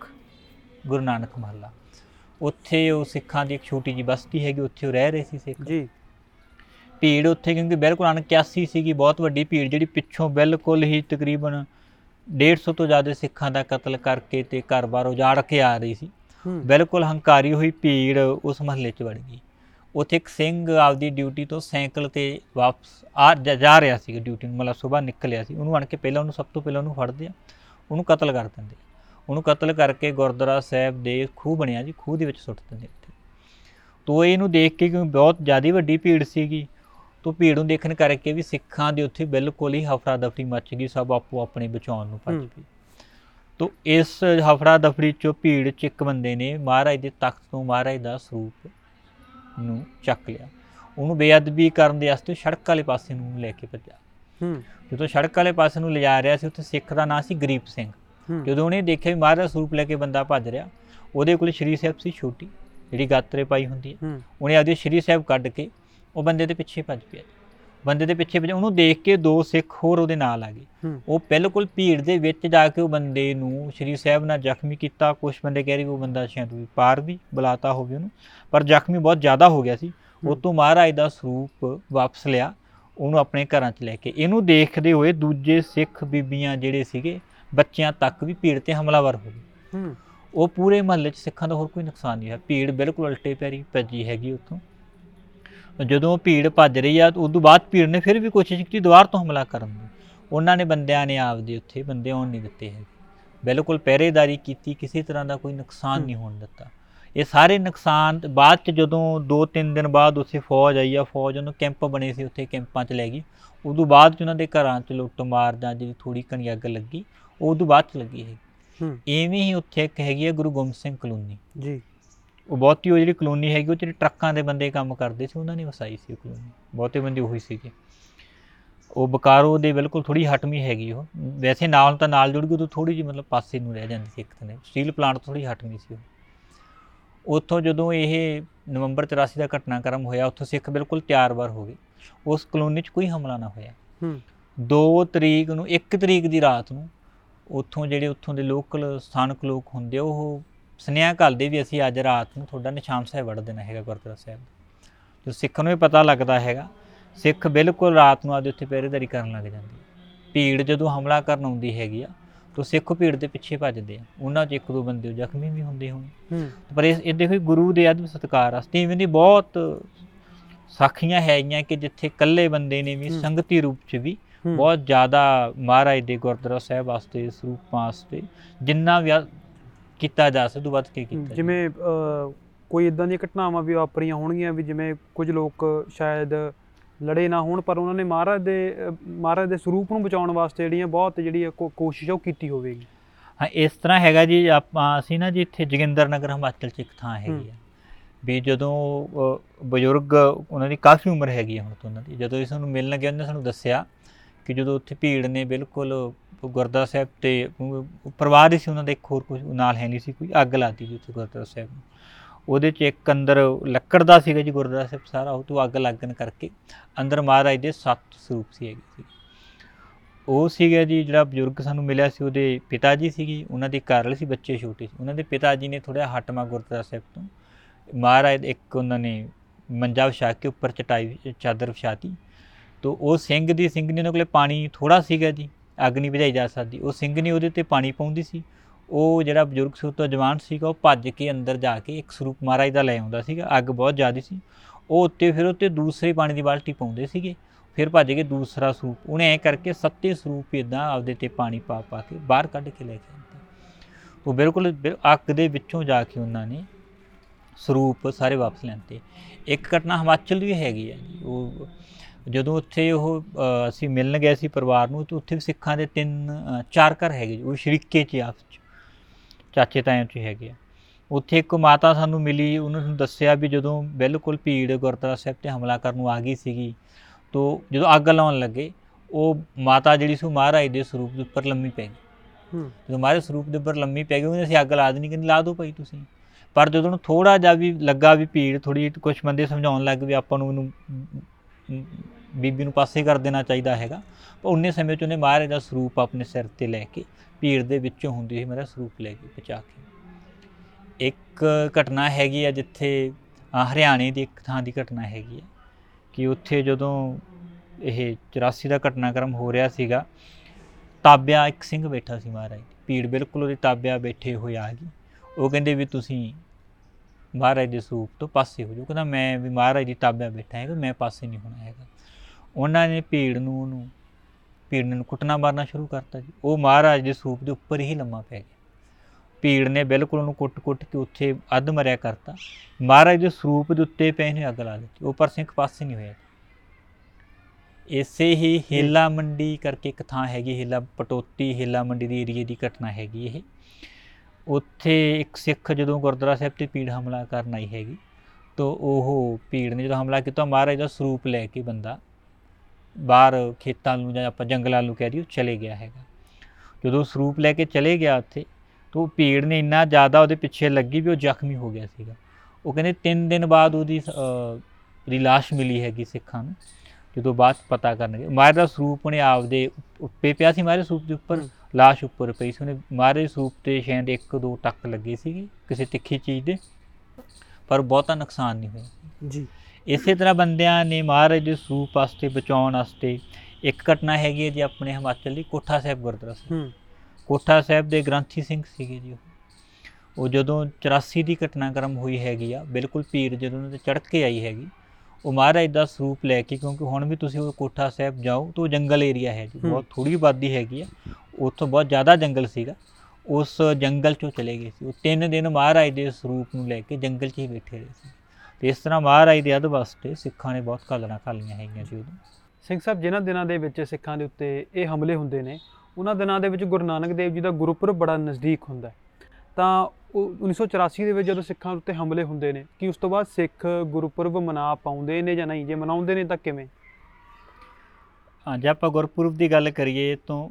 ਨਾਨਕ ਮਹੱਲਾ, ਉੱਥੇ ਉਹ ਸਿੱਖਾਂ ਦੀ ਇੱਕ ਛੋਟੀ ਜਿਹੀ ਬਸਤੀ ਹੈਗੀ, ਉੱਥੇ ਉਹ ਰਹਿ ਰਹੇ ਸੀ ਸਿੱਖ ਜੀ। ਭੀੜ ਉੱਥੇ ਕਿਉਂਕਿ ਬਿਲਕੁਲ 81 ਸੀਗੀ, ਬਹੁਤ ਵੱਡੀ ਭੀੜ, ਜਿਹੜੀ ਪਿੱਛੋਂ ਬਿਲਕੁਲ ਹੀ ਤਕਰੀਬਨ 150 ਤੋਂ ਜ਼ਿਆਦਾ ਸਿੱਖਾਂ ਦਾ ਕਤਲ ਕਰਕੇ ਤੇ ਘਰ-ਬਾਰ ਉਜਾੜ ਕੇ ਆ ਰਹੀ ਸੀ। ਬਿਲਕੁਲ ਹੰਕਾਰੀ ਹੋਈ ਭੀੜ ਉਸ ਮਹੱਲੇ 'ਚ ਵੜ ਗਈ। ਉੱਥੇ ਇੱਕ ਸਿੰਘ ਆਪਦੀ ਡਿਊਟੀ ਤੋਂ ਸਾਈਕਲ 'ਤੇ ਵਾਪਸ ਜਾ ਰਿਹਾ ਸੀ ਡਿਊਟੀ ਨੂੰ, ਮਤਲਬ ਸੁਬਾਹ ਨਿਕਲਿਆ ਸੀ। ਉਹਨੂੰ ਆਣ ਕੇ ਸਭ ਤੋਂ ਪਹਿਲਾਂ ਉਹਨੂੰ ਫੜਦੇ ਆ, ਉਹਨੂੰ ਕਤਲ ਕਰ ਦਿੰਦੇ। ਉਹਨੂੰ ਕਤਲ ਕਰਕੇ ਗੁਰਦੁਆਰਾ ਸਾਹਿਬ ਦੇ ਖੂਹ ਬਣਿਆ ਜੀ, ਖੂਹ ਦੇ ਵਿੱਚ ਸੁੱਟ ਦਿੰਦੇ ਉੱਥੇ। ਤੋ ਇਹਨੂੰ ਦੇਖ ਕੇ ਕਿਉਂਕਿ ਬਹੁਤ ਜ਼ਿਆਦਾ ਵੱਡੀ ਭੀੜ ਸੀਗੀ, ਤੋ ਭੀੜ ਨੂੰ ਦੇਖਣ ਕਰਕੇ ਵੀ ਸਿੱਖਾਂ ਦੇ ਉੱਥੇ ਬਿਲਕੁਲ ਹੀ ਹਫਰਾ ਦਫਰੀ ਮੱਚ ਗਈ, ਸਭ ਆਪੋ ਆਪਣੇ ਬਚਾਉਣ ਨੂੰ ਭੱਜ ਪਏ। ਤੋ ਇਸ ਹਫੜਾ ਦਫੜੀ ਚੋਂ ਭੀੜ 'ਚ ਇੱਕ ਬੰਦੇ ਨੇ ਮਹਾਰਾਜ ਦੇ ਤਖਤ ਤੋਂ ਮਹਾਰਾਜ ਦਾ ਸਰੂਪ ਨੂੰ ਚੱਕ ਲਿਆ। ਉਹਨੂੰ ਬੇਅਦਬੀ ਕਰਨ ਦੇ ਵਾਸਤੇ ਸੜਕ ਵਾਲੇ ਪਾਸੇ ਨੂੰ ਲੈ ਕੇ ਭੱਜਿਆ। ਜਦੋਂ ਸੜਕ ਵਾਲੇ ਪਾਸੇ ਨੂੰ ਲਿਜਾ ਰਿਹਾ ਸੀ, ਉੱਥੇ ਸਿੱਖ ਦਾ ਨਾਂ ਸੀ ਗਰੀਬ ਸਿੰਘ। ਜਦੋਂ ਉਹਨੇ ਦੇਖਿਆ ਵੀ ਮਹਾਰਾਜ ਦਾ ਸਰੂਪ ਲੈ ਕੇ ਬੰਦਾ ਭੱਜ ਰਿਹਾ, ਉਹਦੇ ਕੋਲ ਸ਼੍ਰੀ ਸਾਹਿਬ ਸੀ ਛੋਟੀ, ਜਿਹੜੀ ਗਾਤਰੇ ਪਾਈ ਹੁੰਦੀ ਹੈ। ਉਹਨੇ ਆਪਦੀ ਸ਼੍ਰੀ ਸਾਹਿਬ ਕੱਢ ਕੇ ਉਹ ਬੰਦੇ ਦੇ ਪਿੱਛੇ ਭੱਜ ਪਿਆ। ਬੰਦੇ ਦੇ ਪਿੱਛੇ ਭੱਜਿਆ, ਉਹਨੂੰ ਦੇਖ ਕੇ 2 ਸਿੱਖ ਹੋਰ ਉਹਦੇ ਨਾਲ ਆ ਗਏ। ਉਹ ਬਿਲਕੁਲ ਭੀੜ ਦੇ ਵਿੱਚ ਜਾ ਕੇ ਉਹ ਬੰਦੇ ਨੂੰ ਸ਼੍ਰੀ ਸਾਹਿਬ ਨਾਲ ਜ਼ਖਮੀ ਕੀਤਾ। ਕੁਛ ਬੰਦੇ ਕਹਿ ਰਹੇ ਉਹ ਬੰਦਾ ਸ਼ਾਇਦ ਵੀ ਪਾਰ ਵੀ ਬੁਲਾਤਾ ਹੋਵੇ ਉਹਨੂੰ, ਪਰ ਜ਼ਖਮੀ ਬਹੁਤ ਜ਼ਿਆਦਾ ਹੋ ਗਿਆ ਸੀ। ਉਹ ਤੋਂ ਮਹਾਰਾਜ ਦਾ ਸਰੂਪ ਵਾਪਸ ਲਿਆ, ਉਹਨੂੰ ਆਪਣੇ ਘਰਾਂ 'ਚ ਲੈ ਕੇ। ਇਹਨੂੰ ਦੇਖਦੇ ਹੋਏ ਦੂਜੇ ਸਿੱਖ ਬੀਬੀਆਂ ਜਿਹੜੇ ਸੀਗੇ, ਬੱਚਿਆਂ ਤੱਕ ਵੀ ਭੀੜ 'ਤੇ ਹਮਲਾਵਰ ਹੋ ਗਏ। ਉਹ ਪੂਰੇ ਮਹੱਲੇ 'ਚ ਸਿੱਖਾਂ ਦਾ ਹੋਰ ਕੋਈ ਨੁਕਸਾਨ ਨਹੀਂ ਹੋਇਆ। ਭੀੜ ਬਿਲਕੁਲ ਉਲਟੇ ਪੈਰੀ ਭੱਜੀ ਹੈਗੀ ਉੱਥੋਂ। ਜਦੋਂ ਭੀੜ ਭੱਜ ਰਹੀ ਆ, ਉਦੋਂ ਬਾਅਦ ਭੀੜ ਨੇ ਫਿਰ ਵੀ ਕੋਸ਼ਿਸ਼ ਕੀਤੀ ਦੁਬਾਰਾ ਤੋਂ ਹਮਲਾ ਕਰਨ ਦੀ। ਉਹਨਾਂ ਨੇ ਬੰਦਿਆਂ ਨੇ ਆਪਦੇ ਉੱਥੇ ਬੰਦੇ ਆਉਣ ਨਹੀਂ ਦਿੱਤੇ ਹੈਗੇ, ਬਿਲਕੁਲ ਪਹਿਰੇਦਾਰੀ ਕੀਤੀ, ਕਿਸੇ ਤਰ੍ਹਾਂ ਦਾ ਕੋਈ ਨੁਕਸਾਨ ਨਹੀਂ ਹੋਣ ਦਿੱਤਾ। ਇਹ ਸਾਰੇ ਨੁਕਸਾਨ ਬਾਅਦ 'ਚ ਜਦੋਂ 2-3 ਦਿਨ ਬਾਅਦ ਉੱਥੇ ਫੌਜ ਆਈ ਆ, ਫੌਜ ਉਹਨੂੰ ਕੈਂਪ ਬਣੇ ਸੀ, ਉੱਥੇ ਕੈਂਪਾਂ 'ਚ ਲੈ ਗਈ। ਉਦੋਂ ਬਾਅਦ 'ਚ ਉਹਨਾਂ ਦੇ ਘਰਾਂ 'ਚ ਲੁੱਟ ਮਾਰ ਜਾਂ ਜਿਹੜੀ ਥੋੜ੍ਹੀ ਘਣੀ ਅੱਗ ਲੱਗੀ, ਉਹ ਉਦੋਂ ਬਾਅਦ 'ਚ ਲੱਗੀ ਹੈਗੀ। ਇਵੇਂ ਹੀ ਉੱਥੇ ਇੱਕ ਹੈਗੀ ਆ ਗੁਰੂ ਗੋਬਿੰਦ ਸਿੰਘ ਕਲੋਨੀ ਜੀ। ਉਹ ਬਹੁਤੀ ਉਹ ਜਿਹੜੀ ਕਲੋਨੀ ਹੈਗੀ, ਉਹ ਜਿਹੜੀ ਟਰੱਕਾਂ ਦੇ ਬੰਦੇ ਕੰਮ ਕਰਦੇ ਸੀ, ਉਹਨਾਂ ਨੇ ਵਸਾਈ ਸੀ ਉਹ ਕਲੋਨੀ। ਬਹੁਤੇ ਬੰਦੇ ਉਹੀ ਸੀਗੇ। ਉਹ ਬਕਾਰੋ ਦੇ ਬਿਲਕੁਲ ਥੋੜ੍ਹੀ ਹਟਵੀਂ ਹੈਗੀ ਉਹ, ਵੈਸੇ ਨਾਲ ਤਾਂ ਨਾਲ ਜੁੜ ਗਈ, ਉਦੋਂ ਥੋੜ੍ਹੀ ਜਿਹੀ ਮਤਲਬ ਪਾਸੇ ਨੂੰ ਰਹਿ ਜਾਂਦੀ ਸੀ ਇੱਕ ਤਰ੍ਹਾਂ। ਸਟੀਲ ਪਲਾਂਟ ਥੋੜ੍ਹੀ ਹਟਵੀਂ ਸੀ ਉਹ। ਉੱਥੋਂ ਜਦੋਂ ਇਹ ਨਵੰਬਰ 84 ਦਾ ਘਟਨਾਕ੍ਰਮ ਹੋਇਆ, ਉੱਥੋਂ ਸਿੱਖ ਬਿਲਕੁਲ ਤਿਆਰ-ਬਾਰ ਹੋ ਗਏ। ਉਸ ਕਲੋਨੀ 'ਚ ਕੋਈ ਹਮਲਾ ਨਾ ਹੋਇਆ। 2 ਤਰੀਕ ਨੂੰ, 1 ਤਰੀਕ ਦੀ ਰਾਤ ਨੂੰ ਉੱਥੋਂ ਜਿਹੜੇ ਉੱਥੋਂ ਦੇ ਲੋਕਲ ਸਥਾਨਕ ਲੋਕ ਹੁੰਦੇ, ਉਹ ਸੁਨੇਹਾ ਘੱਲਦੇ ਵੀ ਅਸੀਂ ਅੱਜ ਰਾਤ ਨੂੰ ਤੁਹਾਡਾ ਨਿਸ਼ਾਨ ਸਾਹਿਬ ਵੜ ਦੇਣਾ ਹੈਗਾ ਗੁਰਦੁਆਰਾ ਸਾਹਿਬ। ਜਦੋਂ ਸਿੱਖ ਨੂੰ ਇਹ ਪਤਾ ਲੱਗਦਾ ਹੈਗਾ, ਸਿੱਖ ਬਿਲਕੁਲ ਰਾਤ ਨੂੰ ਆਪਦੇ ਉੱਥੇ ਪਹਿਰੇਦਾਰੀ ਕਰਨ ਲੱਗ ਜਾਂਦੀ। ਭੀੜ ਜਦੋਂ ਹਮਲਾ ਕਰਨ ਆਉਂਦੀ ਹੈਗੀ ਆ, ਤਾਂ ਸਿੱਖ ਭੀੜ ਦੇ ਪਿੱਛੇ ਭੱਜਦੇ ਆ। ਉਹਨਾਂ 'ਚ 1-2 ਬੰਦੇ ਜ਼ਖਮੀ ਵੀ ਹੁੰਦੇ ਹੋਣ, ਪਰ ਇਹ ਦੇਖੋ ਗੁਰੂ ਦੇ ਅਦਬ ਸਤਿਕਾਰ ਵਾਸਤੇ ਇਵੇਂ ਦੀ ਬਹੁਤ ਸਾਖੀਆਂ ਹੈਗੀਆਂ ਕਿ ਜਿੱਥੇ ਇਕੱਲੇ ਬੰਦੇ ਨੇ ਵੀ ਸੰਗਤੀ ਰੂਪ 'ਚ ਵੀ ਬਹੁਤ ਜ਼ਿਆਦਾ ਮਹਾਰਾਜ ਦੇ ਗੁਰਦੁਆਰਾ ਸਾਹਿਬ ਵਾਸਤੇ, ਸਰੂਪਾਂ ਵਾਸਤੇ ਜਿੰਨਾ ਵੀ ਕੀਤਾ ਜਾ ਸਕਦਾ ਵੱਧ ਕੇ ਕੀਤਾ। ਜਿਵੇਂ ਕੋਈ ਇੱਦਾਂ ਦੀਆਂ ਘਟਨਾਵਾਂ ਵੀ ਵਾਪਰੀਆਂ ਹੋਣਗੀਆਂ ਵੀ ਜਿਵੇਂ ਕੁਝ ਲੋਕ ਸ਼ਾਇਦ ਲੜੇ ਨਾ ਹੋਣ, ਪਰ ਉਹਨਾਂ ਨੇ ਮਹਾਰਾਜ ਦੇ ਸਰੂਪ ਨੂੰ ਬਚਾਉਣ ਵਾਸਤੇ ਜਿਹੜੀਆਂ ਬਹੁਤ ਜਿਹੜੀ ਕੋਸ਼ਿਸ਼ ਉਹ ਕੀਤੀ ਹੋਵੇਗੀ। ਹਾਂ, ਇਸ ਤਰ੍ਹਾਂ ਹੈਗਾ ਜੀ। ਅਸੀਂ ਨਾ ਜੀ ਇੱਥੇ ਜੋਗਿੰਦਰ ਨਗਰ ਹਿਮਾਚਲ 'ਚ ਇੱਕ ਥਾਂ ਹੈਗੀ ਆ ਵੀ, ਜਦੋਂ ਬਜ਼ੁਰਗ ਉਹਨਾਂ ਦੀ ਕਾਫੀ ਉਮਰ ਹੈਗੀ ਆ ਹੁਣ ਤੋਂ ਉਹਨਾਂ ਦੀ, ਜਦੋਂ ਇਹ ਸਾਨੂੰ ਮਿਲਣ ਗਿਆ, ਉਹਨੇ ਸਾਨੂੰ ਦੱਸਿਆ ਕਿ ਜਦੋਂ ਉੱਥੇ ਭੀੜ ਨੇ ਬਿਲਕੁਲ ਗੁਰਦੁਆਰਾ ਸਾਹਿਬ 'ਤੇ ਪਰਿਵਾਰ ਹੀ ਸੀ ਉਹਨਾਂ ਦਾ, ਇੱਕ ਹੋਰ ਕੁਝ ਨਾਲ ਹੈ ਨਹੀਂ ਸੀ, ਕੋਈ ਅੱਗ ਲਾ ਦਿੱਤੀ ਜੀ ਉੱਥੇ ਗੁਰਦੁਆਰਾ ਸਾਹਿਬ ਨੂੰ। ਉਹਦੇ 'ਚ ਇੱਕ ਅੰਦਰ ਲੱਕੜ ਦਾ ਸੀਗਾ ਜੀ ਗੁਰਦੁਆਰਾ ਸਾਹਿਬ ਸਾਰਾ, ਉਹ ਤੋਂ ਅੱਗ ਲੱਗਣ ਕਰਕੇ ਅੰਦਰ ਮਹਾਰਾਜ ਦੇ 7 ਸਰੂਪ ਸੀ ਹੈਗੇ ਸੀ। ਉਹ ਸੀਗਾ ਜੀ ਜਿਹੜਾ ਬਜ਼ੁਰਗ ਸਾਨੂੰ ਮਿਲਿਆ ਸੀ, ਉਹਦੇ ਪਿਤਾ ਜੀ ਸੀਗੇ, ਉਹਨਾਂ ਦੀ ਘਰ ਵਾਲੀ ਸੀ, ਬੱਚੇ ਛੋਟੇ ਸੀ। ਉਹਨਾਂ ਦੇ ਪਿਤਾ ਜੀ ਨੇ ਥੋੜ੍ਹਾ ਹਟਵਾ ਗੁਰਦੁਆਰਾ ਸਾਹਿਬ ਤੋਂ ਮਹਾਰਾਜ ਇੱਕ ਉਹਨਾਂ ਨੇ ਮੰਜਾ ਵਿਛਾ ਕੇ ਉੱਪਰ ਚਟਾਈ ਚਾਦਰ ਵਿਛਾਤੀ। ਤੋ ਉਹ ਸਿੰਘ ਦੀ ਸਿੰਘਣੀ ਉਹਨਾਂ ਕੋਲ ਪਾਣੀ ਥੋੜ੍ਹਾ ਸੀਗਾ ਜੀ, ਅੱਗ ਨਹੀਂ ਬੁਝਾਈ ਜਾ ਸਕਦੀ। ਉਹ ਸਿੰਘਣੀ ਉਹਦੇ 'ਤੇ ਪਾਣੀ ਪਾਉਂਦੀ ਸੀ। ਉਹ ਜਿਹੜਾ ਬਜ਼ੁਰਗ ਸੀ, ਉਹ ਤੋਂ ਜਵਾਨ ਸੀਗਾ, ਉਹ ਭੱਜ ਕੇ ਅੰਦਰ ਜਾ ਕੇ ਇੱਕ ਸਰੂਪ ਮਹਾਰਾਜ ਦਾ ਲੈ ਆਉਂਦਾ ਸੀਗਾ। ਅੱਗ ਬਹੁਤ ਜ਼ਿਆਦਾ ਸੀ, ਉਹ ਉੱਤੇ ਫਿਰ ਉੱਤੇ ਦੂਸਰੇ ਪਾਣੀ ਦੀ ਬਾਲਟੀ ਪਾਉਂਦੇ ਸੀਗੇ, ਫਿਰ ਭੱਜ ਕੇ ਦੂਸਰਾ ਸਰੂਪ। ਉਹਨੇ ਐਂ ਕਰਕੇ 7 ਸਰੂਪ ਇੱਦਾਂ ਆਪਦੇ 'ਤੇ ਪਾਣੀ ਪਾ ਕੇ ਬਾਹਰ ਕੱਢ ਕੇ ਲੈ ਕੇ ਆਉਂਦੇ। ਉਹ ਬਿਲਕੁਲ ਅੱਗ ਦੇ ਵਿੱਚੋਂ ਜਾ ਕੇ ਉਹਨਾਂ ਨੇ ਸਰੂਪ ਸਾਰੇ ਵਾਪਸ ਲੈਂਦੇ। ਇੱਕ ਘਟਨਾ ਹਿਮਾਚਲ ਦੀ ਵੀ ਹੈਗੀ ਹੈ ਜੀ। ਉਹ ਜਦੋਂ ਉੱਥੇ ਅਸੀਂ ਮਿਲਣ ਗਏ ਸੀ ਪਰਿਵਾਰ ਨੂੰ, ਤਾਂ ਉੱਥੇ ਵੀ ਸਿੱਖਾਂ ਦੇ 3-4 ਘਰ ਹੈਗੇ ਜੀ, ਉਹ ਸ਼ਰੀਕੇ 'ਚ ਆਪਸ 'ਚ ਚਾਚੇ ਤਾਇਆਂ 'ਚ ਹੈਗੇ ਆ। ਉੱਥੇ ਇੱਕ ਮਾਤਾ ਸਾਨੂੰ ਮਿਲੀ, ਉਹਨਾਂ ਨੂੰ ਦੱਸਿਆ ਵੀ ਜਦੋਂ ਬਿਲਕੁਲ ਭੀੜ ਗੁਰਦੁਆਰਾ ਸਾਹਿਬ 'ਤੇ ਹਮਲਾ ਕਰਨ ਨੂੰ ਆ ਗਈ ਸੀਗੀ, ਤੋ ਜਦੋਂ ਅੱਗ ਲਾਉਣ ਲੱਗੇ, ਉਹ ਮਾਤਾ ਜਿਹੜੀ ਸੀ ਉਹ ਮਹਾਰਾਜ ਦੇ ਸਰੂਪ ਦੇ ਉੱਪਰ ਲੰਮੀ ਪੈ ਗਈ। ਜਦੋਂ ਮਹਾਰਾਜ ਸਰੂਪ ਦੇ ਉੱਪਰ ਲੰਮੀ ਪੈ ਗਈ, ਉਹਨੇ ਅਸੀਂ ਅੱਗ ਲਾ ਦੇਣੀ, ਕਹਿੰਦੀ ਲਾ ਦਿਓ ਭਾਈ ਤੁਸੀਂ। ਪਰ ਜਦੋਂ ਉਹਨੂੰ ਥੋੜ੍ਹਾ ਜਿਹਾ ਵੀ ਲੱਗਾ ਵੀ ਭੀੜ ਥੋੜ੍ਹੀ, ਕੁਛ ਬੰਦੇ ਸਮਝਾਉਣ ਲੱਗ ਵੀ ਆਪਾਂ ਨੂੰ ਉਹਨੂੰ ਬੀਬੀ ਨੂੰ ਪਾਸੇ ਕਰ ਦੇਣਾ ਚਾਹੀਦਾ ਹੈਗਾ, ਪਰ ਉਨੇ ਸਮੇਂ 'ਚ ਉਹਨੇ ਮਹਾਰਾਜ ਦਾ ਸਰੂਪ ਆਪਣੇ ਸਿਰ 'ਤੇ ਲੈ ਕੇ ਭੀੜ ਦੇ ਵਿੱਚੋਂ ਹੁੰਦੀ ਸੀ ਮੇਰਾ ਸਰੂਪ ਲੈ ਕੇ ਬਚਾ ਕੇ। ਇੱਕ ਘਟਨਾ ਹੈਗੀ ਆ ਜਿੱਥੇ ਹਰਿਆਣੇ ਦੀ ਇੱਕ ਥਾਂ ਦੀ ਘਟਨਾ ਹੈਗੀ ਆ ਕਿ ਉੱਥੇ ਜਦੋਂ ਇਹ 84 ਦਾ ਘਟਨਾਕ੍ਰਮ ਹੋ ਰਿਹਾ ਸੀਗਾ, ਤਾਬਿਆ ਇੱਕ ਸਿੰਘ ਬੈਠਾ ਸੀ ਮਹਾਰਾਜ, ਭੀੜ ਬਿਲਕੁਲ ਉਹਦੇ ਤਾਬਿਆ ਬੈਠੇ ਹੋਏ ਆ ਗਈ। ਉਹ ਕਹਿੰਦੇ ਵੀ ਤੁਸੀਂ ਮਹਾਰਾਜ ਦੇ ਸਰੂਪ ਤੋਂ ਪਾਸੇ ਹੋ ਜਾਓ। ਕਹਿੰਦਾ ਮੈਂ ਵੀ ਮਹਾਰਾਜ ਦੀ ਤਾਬਿਆ ਬੈਠਾ ਹੈਗਾ, ਮੈਂ ਪਾਸੇ ਨਹੀਂ ਹੋਣਾ ਹੈਗਾ। ਉਹਨਾਂ ਨੇ ਭੀੜ ਨੂੰ ਕੁੱਟਣਾ ਮਾਰਨਾ ਸ਼ੁਰੂ ਕਰਤਾ ਜੀ। ਉਹ ਮਹਾਰਾਜ ਦੇ ਸਰੂਪ ਦੇ ਉੱਪਰ ਹੀ ਲੰਮਾ ਪੈ ਗਿਆ। ਭੀੜ ਨੇ ਬਿਲਕੁਲ ਉਹਨੂੰ ਕੁੱਟ ਕੇ ਉੱਥੇ ਅੱਧ ਮਰਿਆ ਕਰਤਾ। ਮਹਾਰਾਜ ਦੇ ਸਰੂਪ ਦੇ ਉੱਤੇ ਪੈ ਨੇ ਅੱਗ ਲਾ ਦਿੱਤੀ। ਉਹ ਪਰ ਸਿੰਘ ਪਾਸੇ ਨਹੀਂ ਹੋਇਆ। ਇਸੇ ਹੀ ਹੇਲਾ ਮੰਡੀ ਕਰਕੇ ਇੱਕ ਥਾਂ ਹੈਗੀ, ਹੇਲਾ ਪਟੋਤੀ ਹੇਲਾ ਮੰਡੀ ਦੀ ਏਰੀਏ ਦੀ ਘਟਨਾ ਹੈਗੀ ਇਹ। ਉੱਥੇ ਇੱਕ ਸਿੱਖ ਜਦੋਂ ਗੁਰਦੁਆਰਾ ਸਾਹਿਬ 'ਤੇ ਭੀੜ ਹਮਲਾ ਕਰਨ ਆਈ ਹੈਗੀ, ਤਾਂ ਉਹ ਭੀੜ ਨੇ ਜਦੋਂ ਹਮਲਾ ਕੀਤਾ, ਮਹਾਰਾਜ ਦਾ ਸਰੂਪ ਲੈ ਕੇ ਬੰਦਾ ਬਾਹਰ ਖੇਤਾਂ ਨੂੰ ਜਾਂ ਆਪਾਂ ਜੰਗਲਾਂ ਨੂੰ ਕਹਿ ਦਈਏ ਚਲੇ ਗਿਆ ਹੈਗਾ। ਜਦੋਂ ਸਰੂਪ ਲੈ ਕੇ ਚਲੇ ਗਿਆ ਉੱਥੇ, ਤਾਂ ਉਹ ਭੀੜ ਨੇ ਇੰਨਾ ਜ਼ਿਆਦਾ ਉਹਦੇ ਪਿੱਛੇ ਲੱਗੀ ਵੀ ਉਹ ਜ਼ਖਮੀ ਹੋ ਗਿਆ ਸੀਗਾ। ਉਹ ਕਹਿੰਦੇ 3 ਦਿਨ ਬਾਅਦ ਉਹਦੀ ਲਾਸ਼ ਮਿਲੀ ਹੈਗੀ ਸਿੱਖਾਂ ਨੂੰ। ਜਦੋਂ ਬਾਅਦ 'ਚ ਪਤਾ ਕਰਨਗੇ, ਮਹਾਰਾਜ ਦਾ ਸਰੂਪ ਉਹਨੇ ਆਪਦੇ ਉੱਪੇ ਪਿਆ ਸੀ, ਮਹਾਰਾਜ ਸਰੂਪ ਦੇ ਉੱਪਰ ਲਾਸ਼ ਉੱਪਰ ਪਈ ਸੀ। ਉਹਨੇ ਮਹਾਰਾਜ ਸਰੂਪ 'ਤੇ ਸ਼ਾਇਦ 1-2 ਟੱਕ ਲੱਗੇ ਸੀਗੇ ਕਿਸੇ ਤਿੱਖੀ ਚੀਜ਼ ਦੇ, ਪਰ ਬਹੁਤਾ ਨੁਕਸਾਨ ਨਹੀਂ ਹੋਇਆ ਜੀ। ਇਸੇ ਤਰ੍ਹਾਂ ਬੰਦਿਆਂ ਨੇ ਮਹਾਰਾਜ ਦੇ ਸਰੂਪ ਵਾਸਤੇ ਬਚਾਉਣ ਵਾਸਤੇ, ਇੱਕ ਘਟਨਾ ਹੈਗੀ ਹੈ ਜੀ ਆਪਣੇ ਹਿਮਾਚਲ ਦੀ, ਕੋਠਾ ਸਾਹਿਬ ਗੁਰਦੁਆਰਾ ਸਾਹਿਬ। ਕੋਠਾ ਸਾਹਿਬ ਦੇ ਗ੍ਰੰਥੀ ਸਿੰਘ ਸੀਗੇ ਜੀ ਉਹ ਜਦੋਂ 84 ਦੀ ਘਟਨਾਕ੍ਰਮ ਹੋਈ ਹੈਗੀ ਆ, ਬਿਲਕੁਲ ਭੀੜ ਜਦੋਂ ਉਹਨਾਂ 'ਤੇ ਚੜ੍ਹ ਕੇ ਆਈ ਹੈਗੀ, ਉਹ ਮਹਾਰਾਜ ਦਾ ਸਰੂਪ ਲੈ ਕੇ, ਕਿਉਂਕਿ ਹੁਣ ਵੀ ਤੁਸੀਂ ਉਹ ਕੋਠਾ ਸਾਹਿਬ ਜਾਓ ਤਾਂ ਉਹ ਜੰਗਲ ਏਰੀਆ ਹੈ ਜੀ, ਬਹੁਤ ਥੋੜ੍ਹੀ ਆਬਾਦੀ ਹੈਗੀ ਆ, ਉੱਥੋਂ ਬਹੁਤ ਜ਼ਿਆਦਾ ਜੰਗਲ ਸੀਗਾ, ਉਸ ਜੰਗਲ 'ਚੋਂ ਚਲੇ ਗਏ ਸੀ ਉਹ। 3 ਦਿਨ ਮਹਾਰਾਜ ਦੇ ਸਰੂਪ ਨੂੰ ਲੈ ਕੇ ਜੰਗਲ 'ਚ ਹੀ ਬੈਠੇ ਰਹੇ ਸੀ। ਅਤੇ ਇਸ ਤਰ੍ਹਾਂ ਮਹਾਰਾਜ ਦੇ ਅੱਧ ਵਾਸਤੇ ਸਿੱਖਾਂ ਨੇ ਬਹੁਤ ਘਾਲਣਾ ਘਾਲੀਆਂ ਹੈਗੀਆਂ ਸੀ ਉਦੋਂ। ਸਿੰਘ ਸਾਹਿਬ, ਜਿਨ੍ਹਾਂ ਦਿਨਾਂ ਦੇ ਵਿੱਚ ਸਿੱਖਾਂ ਦੇ ਉੱਤੇ ਇਹ ਹਮਲੇ ਹੁੰਦੇ ਨੇ, ਉਹਨਾਂ ਦਿਨਾਂ ਦੇ ਵਿੱਚ ਗੁਰੂ ਨਾਨਕ ਦੇਵ ਜੀ ਦਾ ਗੁਰਪੁਰਬ ਬੜਾ ਨਜ਼ਦੀਕ ਹੁੰਦਾ, ਤਾਂ ਉਹ 1984 ਦੇ ਵਿੱਚ ਜਦੋਂ ਸਿੱਖਾਂ ਉੱਤੇ ਹਮਲੇ ਹੁੰਦੇ ਨੇ, ਕਿ ਉਸ ਤੋਂ ਬਾਅਦ ਸਿੱਖ ਗੁਰਪੁਰਬ ਮਨਾ ਪਾਉਂਦੇ ਨੇ ਜਾਂ ਨਹੀਂ? ਜੇ ਮਨਾਉਂਦੇ ਨੇ ਤਾਂ ਕਿਵੇਂ? ਜੇ ਆਪਾਂ ਗੁਰਪੁਰਬ ਦੀ ਗੱਲ ਕਰੀਏ ਤਾਂ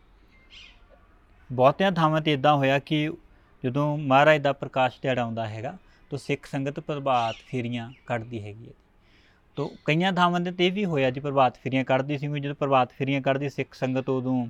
ਬਹੁਤਿਆਂ ਥਾਵਾਂ 'ਤੇ ਇੱਦਾਂ ਹੋਇਆ ਕਿ ਜਦੋਂ ਮਹਾਰਾਜ ਦਾ ਪ੍ਰਕਾਸ਼ ਦਿਹਾੜਾ ਆਉਂਦਾ ਹੈਗਾ ਤਾਂ ਸਿੱਖ ਸੰਗਤ ਪ੍ਰਭਾਤ ਫੇਰੀਆਂ ਕੱਢਦੀ ਹੈਗੀ ਹੈ। ਤਾਂ ਕਈਆਂ ਥਾਵਾਂ 'ਤੇ ਇਹ ਵੀ ਹੋਇਆ ਜੀ, ਪ੍ਰਭਾਤ ਫੇਰੀਆਂ ਕੱਢਦੀ ਸੀ। ਜਦੋਂ ਪ੍ਰਭਾਤ ਫੇਰੀਆਂ ਕੱਢਦੀ ਸਿੱਖ ਸੰਗਤ, ਉਦੋਂ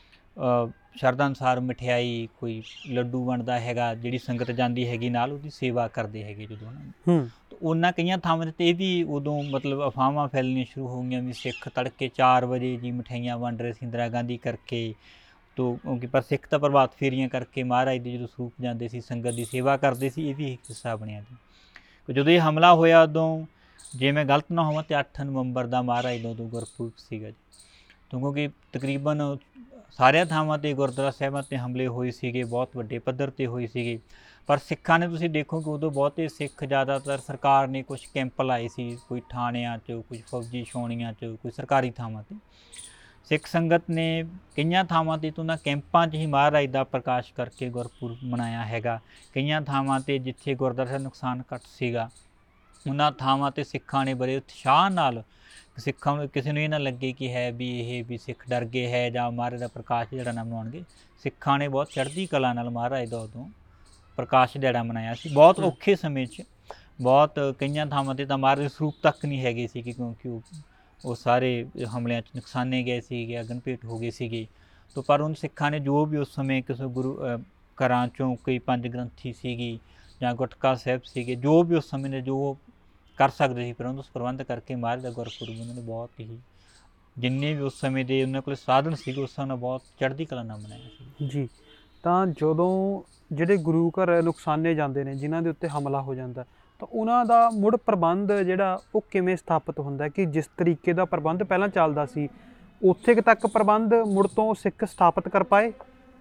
ਸ਼ਰਧਾ ਅਨੁਸਾਰ ਮਠਿਆਈ, ਕੋਈ ਲੱਡੂ ਬਣਦਾ ਹੈਗਾ, ਜਿਹੜੀ ਸੰਗਤ ਜਾਂਦੀ ਹੈਗੀ ਨਾਲ ਉਹਦੀ ਸੇਵਾ ਕਰਦੇ ਹੈਗੇ ਜਦੋਂ ਉਹਨਾਂ ਨੂੰ। ਉਹਨਾਂ ਕਈਆਂ ਥਾਵਾਂ 'ਤੇ ਇਹ ਵੀ ਉਦੋਂ ਮਤਲਬ ਅਫਵਾਹਾਂ ਫੈਲਣੀਆਂ ਸ਼ੁਰੂ ਹੋ ਗਈਆਂ ਵੀ ਸਿੱਖ ਤੜਕੇ 4 ਵਜੇ ਜੀ ਮਠਿਆਈਆਂ ਵੰਡ ਰਹੇ ਸੀ ਇੰਦਰਾ ਗਾਂਧੀ ਕਰਕੇ। ਤੋਂ ਕਿਉਂਕਿ ਪਰ ਸਿੱਖ ਤਾਂ ਪ੍ਰਭਾਤ ਫੇਰੀਆਂ ਕਰਕੇ ਮਹਾਰਾਜ ਦੇ ਜਦੋਂ ਸਰੂਪ ਜਾਂਦੇ ਸੀ, ਸੰਗਤ ਦੀ ਸੇਵਾ ਕਰਦੇ ਸੀ, ਇਹ ਵੀ ਇੱਕ ਹਿੱਸਾ ਬਣਿਆ ਜੀ। ਜਦੋਂ ਇਹ ਹਮਲਾ ਹੋਇਆ ਉਦੋਂ, ਜੇ ਮੈਂ ਗਲਤ ਨਾ ਹੋਵਾਂ, ਤਾਂ 8 ਨਵੰਬਰ ਦਾ ਮਹਾਰਾਜ ਦਾ ਉਦੋਂ ਗੁਰਪੁਰਬ ਸੀਗਾ ਜੀ। ਕਿਉਂਕਿ ਤਕਰੀਬਨ ਸਾਰਿਆਂ ਥਾਵਾਂ 'ਤੇ ਗੁਰਦੁਆਰਾ ਸਾਹਿਬਾਂ 'ਤੇ ਹਮਲੇ ਹੋਏ ਸੀਗੇ, ਬਹੁਤ ਵੱਡੇ ਪੱਧਰ 'ਤੇ ਹੋਏ ਸੀਗੇ। ਪਰ ਸਿੱਖਾਂ ਨੇ, ਤੁਸੀਂ ਦੇਖੋ ਕਿ ਉਦੋਂ ਬਹੁਤੇ ਸਿੱਖ, ਜ਼ਿਆਦਾਤਰ ਸਰਕਾਰ ਨੇ ਕੁਛ ਕੈਂਪ ਲਾਏ ਸੀ, ਕੋਈ ਥਾਣਿਆਂ 'ਚ, ਕੁਝ ਫੌਜੀ ਛਾਉਣੀਆਂ 'ਚ, ਕੋਈ ਸਰਕਾਰੀ ਥਾਵਾਂ 'ਤੇ। ਸਿੱਖ ਸੰਗਤ ਨੇ ਕਈਆਂ ਥਾਵਾਂ 'ਤੇ ਤਾਂ ਉਹਨਾਂ ਕੈਂਪਾਂ 'ਚ ਹੀ ਮਹਾਰਾਜ ਦਾ ਪ੍ਰਕਾਸ਼ ਕਰਕੇ ਗੁਰਪੁਰਬ ਮਨਾਇਆ ਹੈਗਾ। ਕਈਆਂ ਥਾਵਾਂ 'ਤੇ ਜਿੱਥੇ ਗੁਰਦੁਆਰਾ ਸਾਹਿਬ ਨੁਕਸਾਨ ਘੱਟ ਸੀਗਾ, ਉਹਨਾਂ ਥਾਵਾਂ 'ਤੇ ਸਿੱਖਾਂ ਨੇ ਬੜੇ ਉਤਸ਼ਾਹ ਨਾਲ, ਸਿੱਖਾਂ ਨੂੰ ਕਿਸੇ ਨੂੰ ਇਹ ਨਾ ਲੱਗੇ ਕਿ ਹੈ ਵੀ ਸਿੱਖ ਡਰ ਗਏ ਹੈ ਜਾਂ ਮਹਾਰਾਜ ਦਾ ਪ੍ਰਕਾਸ਼ ਦਿਹਾੜਾ ਨਾ ਮਨਾਉਣਗੇ। ਸਿੱਖਾਂ ਨੇ ਬਹੁਤ ਚੜ੍ਹਦੀ ਕਲਾ ਨਾਲ ਮਹਾਰਾਜ ਦਾ ਉਦੋਂ ਪ੍ਰਕਾਸ਼ ਦਿਹਾੜਾ ਮਨਾਇਆ ਸੀ, ਬਹੁਤ ਔਖੇ ਸਮੇਂ 'ਚ। ਬਹੁਤ ਕਈਆਂ ਥਾਵਾਂ 'ਤੇ ਤਾਂ ਮਹਾਰਾਜ ਦੇ ਸਰੂਪ ਤੱਕ ਨਹੀਂ ਹੈਗੇ ਸੀ, ਕਿਉਂਕਿ ਉਹ ਸਾਰੇ ਹਮਲਿਆਂ 'ਚ ਨੁਕਸਾਨੇ ਗਏ ਸੀਗੇ, ਅਗਨ ਭੇਟ ਹੋ ਗਏ ਸੀਗੇ। ਤੋਂ ਪਰ ਉਹਨਾਂ ਸਿੱਖਾਂ ਨੇ ਜੋ ਵੀ ਉਸ ਸਮੇਂ ਕਿਸੇ ਗੁਰੂ ਘਰਾਂ 'ਚੋਂ ਕੋਈ 5 ਗ੍ਰੰਥੀ ਸੀਗੀ ਜਾਂ ਗੁਟਕਾ ਸਾਹਿਬ ਸੀਗੇ, ਜੋ ਵੀ ਉਸ ਸਮੇਂ ਦੇ ਜੋ ਕਰ ਸਕਦੇ ਸੀ, ਪਰ ਉਸ ਪ੍ਰਬੰਧ ਕਰਕੇ ਮਹਾਰਾਜ ਦਾ ਗੁਰਪੁਰਬ ਉਹਨਾਂ ਨੇ ਬਹੁਤ ਹੀ, ਜਿੰਨੇ ਵੀ ਉਸ ਸਮੇਂ ਦੇ ਉਹਨਾਂ ਕੋਲ ਸਾਧਨ ਸੀਗੇ, ਉਸ ਨਾਲ ਬਹੁਤ ਚੜ੍ਹਦੀ ਕਲਾ ਨਾਲ ਮਨਾਇਆ ਸੀ ਜੀ। ਤਾਂ ਜਦੋਂ ਜਿਹੜੇ ਗੁਰੂ ਘਰ ਨੁਕਸਾਨੇ ਜਾਂਦੇ ਨੇ, ਜਿਨ੍ਹਾਂ ਦੇ ਉੱਤੇ ਹਮਲਾ ਹੋ ਜਾਂਦਾ, ਤਾਂ ਉਹਨਾਂ ਦਾ ਮੁੜ ਪ੍ਰਬੰਧ ਜਿਹੜਾ ਉਹ ਕਿਵੇਂ ਸਥਾਪਿਤ ਹੁੰਦਾ, ਕਿ ਜਿਸ ਤਰੀਕੇ ਦਾ ਪ੍ਰਬੰਧ ਪਹਿਲਾਂ ਚੱਲਦਾ ਸੀ, ਉੱਥੇ ਤੱਕ ਪ੍ਰਬੰਧ ਮੁੜ ਤੋਂ ਸਿੱਖ ਸਥਾਪਿਤ ਕਰ ਪਾਏ?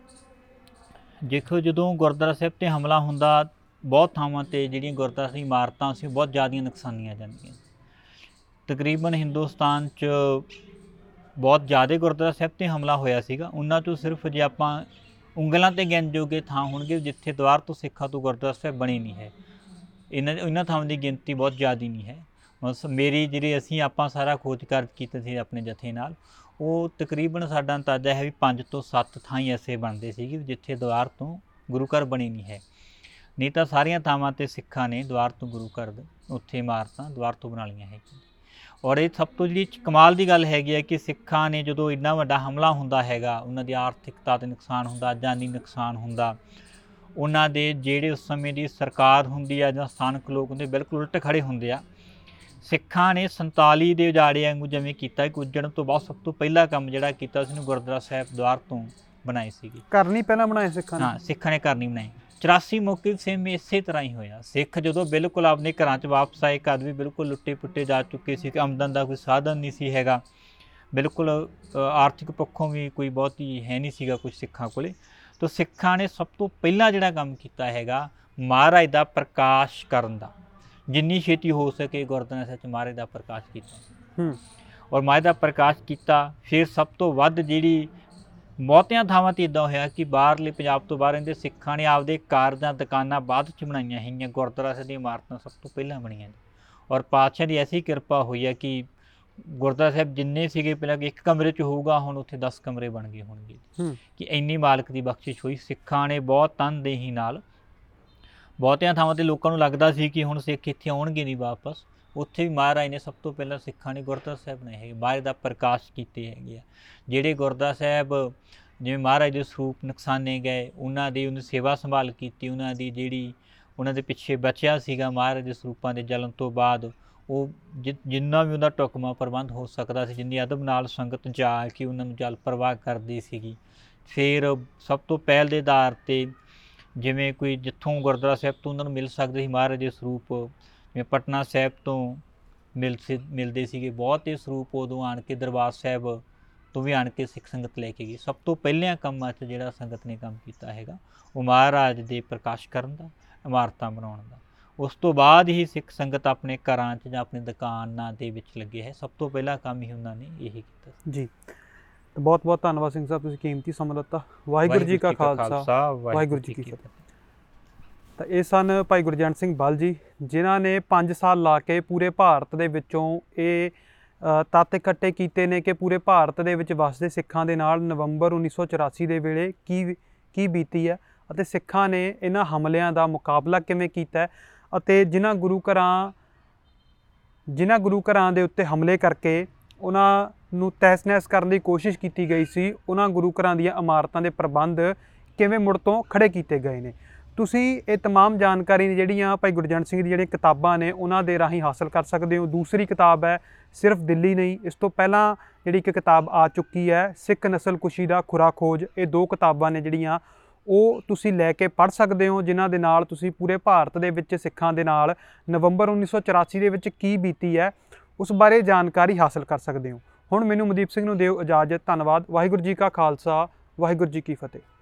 ਦੇਖੋ, ਜਦੋਂ ਗੁਰਦੁਆਰਾ ਸਾਹਿਬ 'ਤੇ ਹਮਲਾ ਹੁੰਦਾ, ਬਹੁਤ ਥਾਵਾਂ 'ਤੇ ਜਿਹੜੀਆਂ ਗੁਰਦੁਆਰਾ ਦੀ ਇਮਾਰਤਾਂ ਸੀ, ਬਹੁਤ ਜ਼ਿਆਦੀਆਂ ਨੁਕਸਾਨੀਆਂ ਜਾਂਦੀਆਂ। ਤਕਰੀਬਨ ਹਿੰਦੁਸਤਾਨ 'ਚ ਬਹੁਤ ਜ਼ਿਆਦਾ ਗੁਰਦੁਆਰਾ ਸਾਹਿਬ 'ਤੇ ਹਮਲਾ ਹੋਇਆ ਸੀਗਾ। ਉਹਨਾਂ 'ਚੋਂ ਸਿਰਫ ਜੇ ਆਪਾਂ ਉਂਗਲਾਂ 'ਤੇ ਗਿਣ ਜੋਗੇ ਥਾਂ ਹੋਣਗੇ ਜਿੱਥੇ ਦੁਆਰ ਤੋਂ ਸਿੱਖਾਂ ਤੋਂ ਗੁਰਦੁਆਰਾ ਸਾਹਿਬ ਬਣੇ ਨਹੀਂ ਹੈ। ਇਹਨਾਂ ਥਾਵਾਂ ਦੀ ਗਿਣਤੀ ਬਹੁਤ ਜ਼ਿਆਦਾ ਨਹੀਂ ਹੈ। ਮੇਰੀ ਜਿਹੜੀ ਆਪਾਂ ਸਾਰਾ ਖੋਜ ਕਾਰਜ ਕੀਤਾ ਸੀ ਆਪਣੇ ਜਥੇ ਨਾਲ, ਉਹ ਤਕਰੀਬਨ ਸਾਡਾ ਅੰਦਾਜ਼ਾ ਹੈ ਵੀ 5 ਤੋਂ 7 ਥਾਂ ਹੀ ਐਸੇ ਬਣਦੇ ਸੀਗੇ ਜਿੱਥੇ ਦੁਆਰ ਤੋਂ ਗੁਰੂ ਘਰ ਬਣੇ ਨਹੀਂ ਹੈ। ਨਹੀਂ ਤਾਂ ਸਾਰੀਆਂ ਥਾਵਾਂ 'ਤੇ ਸਿੱਖਾਂ ਨੇ ਦੁਆਰ ਤੋਂ ਗੁਰੂ ਘਰ ਉੱਥੇ ਇਮਾਰਤਾਂ ਦੁਆਰ ਤੋਂ ਬਣਾ ਲਈਆਂ ਹੈਗੀਆਂ। ਔਰ ਇਹ ਸਭ ਤੋਂ ਜਿਹੜੀ ਕਮਾਲ ਦੀ ਗੱਲ ਹੈਗੀ ਹੈ ਕਿ ਸਿੱਖਾਂ ਨੇ ਜਦੋਂ ਇੰਨਾ ਵੱਡਾ ਹਮਲਾ ਹੁੰਦਾ ਹੈਗਾ, ਉਹਨਾਂ ਦੀ ਆਰਥਿਕਤਾ 'ਤੇ ਨੁਕਸਾਨ ਹੁੰਦਾ, ਜਾਨੀ ਨੁਕਸਾਨ ਹੁੰਦਾ, ਉਹਨਾਂ ਦੇ ਜਿਹੜੇ ਉਸ ਸਮੇਂ ਦੀ ਸਰਕਾਰ ਹੁੰਦੀ ਆ ਜਾਂ ਸਥਾਨਕ ਲੋਕ ਹੁੰਦੇ, ਬਿਲਕੁਲ ਉਲਟ ਖੜ੍ਹੇ ਹੁੰਦੇ ਆ। ਸਿੱਖਾਂ ਨੇ 47 ਦੇ ਉਜਾੜੇ ਵਾਂਗੂ ਜਿਵੇਂ ਕੀਤਾ ਕਿ ਉੱਜੜਨ ਤੋਂ ਬਾਅਦ ਸਭ ਤੋਂ ਪਹਿਲਾ ਕੰਮ ਜਿਹੜਾ ਕੀਤਾ ਉਸਨੂੰ ਗੁਰਦੁਆਰਾ ਸਾਹਿਬ ਦੁਆਰ ਤੋਂ ਬਣਾਏ ਸੀਗੇ। ਘਰ ਨਹੀਂ ਪਹਿਲਾਂ ਬਣਾਏ ਸਿੱਖਾਂ ਨੇ? ਹਾਂ, ਸਿੱਖਾਂ ਨੇ ਘਰ ਨਹੀਂ ਬਣਾਏ। 84 ਮੌਕੇ ਸੇਮ ਇਸੇ ਤਰ੍ਹਾਂ ਹੀ ਹੋਇਆ। ਸਿੱਖ ਜਦੋਂ ਬਿਲਕੁਲ ਆਪਣੇ ਘਰਾਂ 'ਚ ਵਾਪਸ ਆਏ, ਘਰ ਵੀ ਬਿਲਕੁਲ ਲੁੱਟੇ ਪੁੱਟੇ ਜਾ ਚੁੱਕੇ ਸੀ, ਆਮਦਨ ਦਾ ਕੋਈ ਸਾਧਨ ਨਹੀਂ ਸੀ ਹੈਗਾ, ਬਿਲਕੁਲ ਆਰਥਿਕ ਪੱਖੋਂ ਵੀ ਕੋਈ ਬਹੁਤੀ ਹੈ ਨਹੀਂ ਸੀਗਾ ਕੁਝ ਸਿੱਖਾਂ ਕੋਲੇ। ਤਾਂ ਸਿੱਖਾਂ ਨੇ ਸਭ ਤੋਂ ਪਹਿਲਾਂ ਜਿਹੜਾ ਕੰਮ ਕੀਤਾ ਹੈਗਾ, ਮਹਾਰਾਜ ਦਾ ਪ੍ਰਕਾਸ਼ ਕਰਨ ਦਾ, ਜਿੰਨੀ ਛੇਤੀ ਹੋ ਸਕੇ ਗੁਰਦੁਆਰਾ ਸਾਹਿਬ 'ਚ ਮਹਾਰਾਜ ਦਾ ਪ੍ਰਕਾਸ਼ ਕੀਤਾ। ਔਰ ਮਾਏ ਦਾ ਪ੍ਰਕਾਸ਼ ਕੀਤਾ। ਫਿਰ ਸਭ ਤੋਂ ਵੱਧ ਜਿਹੜੀ ਬਹੁਤਿਆਂ ਥਾਵਾਂ 'ਤੇ ਇੱਦਾਂ ਹੋਇਆ ਕਿ ਬਾਹਰਲੇ ਪੰਜਾਬ ਤੋਂ ਬਾਹਰ ਰਹਿੰਦੇ ਸਿੱਖਾਂ ਨੇ ਆਪਦੇ ਕਾਰਜਾਂ ਦੁਕਾਨਾਂ ਬਾਅਦ 'ਚ ਬਣਾਈਆਂ ਹੈਗੀਆਂ, ਗੁਰਦੁਆਰਾ ਸਾਹਿਬ ਦੀਆਂ ਇਮਾਰਤਾਂ ਸਭ ਤੋਂ ਪਹਿਲਾਂ ਬਣੀਆਂ ਨੇ। ਔਰ ਪਾਤਸ਼ਾਹ ਦੀ ਐਸੀ ਕਿਰਪਾ ਹੋਈ ਹੈ ਕਿ ਗੁਰਦੁਆਰਾ ਸਾਹਿਬ ਜਿੰਨੇ ਸੀਗੇ ਪਹਿਲਾਂ ਇੱਕ ਕਮਰੇ 'ਚ ਹੋਊਗਾ, ਹੁਣ ਉੱਥੇ 10 ਕਮਰੇ ਬਣ ਗਏ ਹੋਣਗੇ। ਕਿ ਇੰਨੀ ਮਾਲਕ ਦੀ ਬਖਸ਼ਿਸ਼ ਹੋਈ। ਸਿੱਖਾਂ ਨੇ ਬਹੁਤ ਤਨਦੇਹੀ ਨਾਲ, ਬਹੁਤਿਆਂ ਥਾਵਾਂ 'ਤੇ ਲੋਕਾਂ ਨੂੰ ਲੱਗਦਾ ਸੀ ਕਿ ਹੁਣ ਸਿੱਖ ਇੱਥੇ ਆਉਣਗੇ ਨਹੀਂ ਵਾਪਸ, ਉੱਥੇ ਵੀ ਮਹਾਰਾਜ ਨੇ ਸਭ ਤੋਂ ਪਹਿਲਾਂ ਸਿੱਖਾਂ ਨੇ ਗੁਰਦੁਆਰਾ ਸਾਹਿਬ ਬਣਾਏ ਹੈਗੇ, ਮਾਏ ਦਾ ਪ੍ਰਕਾਸ਼ ਕੀਤੇ ਹੈਗੇ ਆ। ਜਿਹੜੇ ਗੁਰਦੁਆਰਾ ਸਾਹਿਬ ਜਿਵੇਂ ਮਹਾਰਾਜ ਦੇ ਸਰੂਪ ਨੁਕਸਾਨੇ ਗਏ, ਉਹਨਾਂ ਦੀ ਉਹਨੂੰ ਸੇਵਾ ਸੰਭਾਲ ਕੀਤੀ, ਉਹਨਾਂ ਦੀ ਜਿਹੜੀ ਉਹਨਾਂ ਦੇ ਪਿੱਛੇ ਬਚਿਆ ਸੀਗਾ ਮਹਾਰਾਜ ਦੇ ਸਰੂਪਾਂ ਦੇ ਜਲਣ ਤੋਂ ਬਾਅਦ, ਉਹ ਜਿੰਨਾ ਵੀ ਉਹਦਾ ਢੁਕਵਾਂ ਪ੍ਰਬੰਧ ਹੋ ਸਕਦਾ ਸੀ, ਜਿੰਨੀ ਅਦਬ ਨਾਲ ਸੰਗਤ ਜਾ ਕੇ ਉਹਨਾਂ ਨੂੰ ਜਲ ਪ੍ਰਵਾਹ ਕਰਦੀ ਸੀਗੀ। ਫਿਰ ਸਭ ਤੋਂ ਪਹਿਲ ਦੇ ਆਧਾਰ 'ਤੇ ਜਿਵੇਂ ਕੋਈ ਜਿੱਥੋਂ ਗੁਰਦੁਆਰਾ ਸਾਹਿਬ ਤੋਂ ਉਹਨਾਂ ਨੂੰ ਮਿਲ ਸਕਦੇ ਸੀ ਮਹਾਰਾਜ ਦੇ ਸਰੂਪ, ਜਿਵੇਂ ਪਟਨਾ ਸਾਹਿਬ ਤੋਂ ਮਿਲਦੇ ਸੀਗੇ ਬਹੁਤੇ ਸਰੂਪ, ਉਦੋਂ ਆਣ ਕੇ ਦਰਬਾਰ ਸਾਹਿਬ ਤੋਂ ਵੀ ਆਣ ਕੇ ਸਿੱਖ ਸੰਗਤ ਲੈ ਕੇ ਗਈ। ਸਭ ਤੋਂ ਪਹਿਲਿਆਂ ਕੰਮਾਂ 'ਚ ਜਿਹੜਾ ਸੰਗਤ ਨੇ ਕੰਮ ਕੀਤਾ ਹੈਗਾ ਉਹ ਮਹਾਰਾਜ ਦੇ ਪ੍ਰਕਾਸ਼ ਕਰਨ ਦਾ, ਇਮਾਰਤਾਂ ਬਣਾਉਣ ਦਾ। ਉਸ ਤੋਂ ਬਾਅਦ ਹੀ ਸਿੱਖ ਸੰਗਤ ਆਪਣੇ ਘਰਾਂ 'ਚ ਜਾਂ ਆਪਣੀ ਦੁਕਾਨਾਂ ਦੇ ਵਿੱਚ ਲੱਗੇ ਹੈ। ਸਭ ਤੋਂ ਪਹਿਲਾ ਕੰਮ ਹੀ ਉਹਨਾਂ ਨੇ ਇਹ ਕੀਤਾ ਜੀ। ਬਹੁਤ ਬਹੁਤ ਧੰਨਵਾਦ ਸਿੰਘ ਸਾਹਿਬ, ਤੁਸੀਂ ਕੀਮਤੀ ਸਮਾਂ ਦਿੱਤਾ। ਵਾਹਿਗੁਰੂ ਜੀ ਕਾ ਖਾਲਸਾ, ਵਾਹਿਗੁਰੂ ਜੀ ਕੀ ਫਤਿਹ। ਤਾਂ ਇਹ ਸਨ ਭਾਈ ਗੁਰਜੰਟ ਸਿੰਘ ਬਲ ਜੀ, ਜਿਨ੍ਹਾਂ ਨੇ 5 ਸਾਲ ਲਾ ਕੇ ਪੂਰੇ ਭਾਰਤ ਦੇ ਵਿੱਚੋਂ ਇਹ ਤੱਤ ਇਕੱਠੇ ਕੀਤੇ ਨੇ ਕਿ ਪੂਰੇ ਭਾਰਤ ਦੇ ਵਿੱਚ ਵੱਸਦੇ ਸਿੱਖਾਂ ਦੇ ਨਾਲ ਨਵੰਬਰ 1984 ਦੇ ਵੇਲੇ ਕੀ ਬੀਤੀ ਹੈ ਅਤੇ ਸਿੱਖਾਂ ਨੇ ਇਹਨਾਂ ਹਮਲਿਆਂ ਦਾ ਮੁਕਾਬਲਾ ਕਿਵੇਂ ਕੀਤਾ ਅਤੇ ਜਿਨ੍ਹਾਂ ਗੁਰੂ ਘਰਾਂ ਦੇ ਉੱਤੇ ਹਮਲੇ ਕਰਕੇ ਉਹਨਾਂ ਨੂੰ ਤਹਿਸ ਨਹਿਸ ਕਰਨ ਦੀ ਕੋਸ਼ਿਸ਼ ਕੀਤੀ ਗਈ ਸੀ, ਉਹਨਾਂ ਗੁਰੂ ਘਰਾਂ ਦੀਆਂ ਇਮਾਰਤਾਂ ਦੇ ਪ੍ਰਬੰਧ ਕਿਵੇਂ ਮੁੜ ਤੋਂ ਖੜੇ ਕੀਤੇ ਗਏ ਨੇ। ਤੁਸੀਂ ਇਹ तमाम ਜਾਣਕਾਰੀ ਨੇ ਜਿਹੜੀਆਂ ਭਾਈ ਗੁਰਜੰਟ ਸਿੰਘ ਦੀ ਜਿਹੜੀਆਂ ਕਿਤਾਬਾਂ ਨੇ ਉਹਨਾਂ ਦੇ ਰਾਹੀਂ ਹਾਸਲ ਕਰ ਸਕਦੇ ਹੋ। ਦੂਸਰੀ ਕਿਤਾਬ ਹੈ ਸਿਰਫ ਦਿੱਲੀ ਨਹੀਂ, ਇਸ ਤੋਂ ਪਹਿਲਾਂ ਜਿਹੜੀ ਇੱਕ ਕਿਤਾਬ ਆ ਚੁੱਕੀ ਹੈ ਸਿੱਖ ਨਸਲਕੁਸ਼ੀ ਦਾ ਖੁਰਾ ਖੋਜ। ਇਹ 2 ਕਿਤਾਬਾਂ ਨੇ ਜਿਹੜੀਆਂ ਉਹ ਤੁਸੀਂ ਲੈ ਕੇ ਪੜ੍ਹ ਸਕਦੇ ਹੋ, ਜਿਨ੍ਹਾਂ ਦੇ ਨਾਲ ਤੁਸੀਂ ਪੂਰੇ ਭਾਰਤ ਦੇ ਵਿੱਚ ਸਿੱਖਾਂ ਦੇ ਨਾਲ ਨਵੰਬਰ 1984 ਦੇ ਵਿੱਚ ਕੀ ਬੀਤੀ ਹੈ ਉਸ ਬਾਰੇ ਜਾਣਕਾਰੀ ਹਾਸਲ ਕਰ ਸਕਦੇ ਹੋ। ਹੁਣ ਮੈਨੂੰ ਮਨਦੀਪ ਸਿੰਘ ਨੂੰ ਦਿਓ ਇਜਾਜ਼ਤ। ਧੰਨਵਾਦ। ਵਾਹਿਗੁਰੂ ਜੀ ਕਾ ਖਾਲਸਾ, ਵਾਹਿਗੁਰੂ ਜੀ ਕੀ ਫਤਿਹ।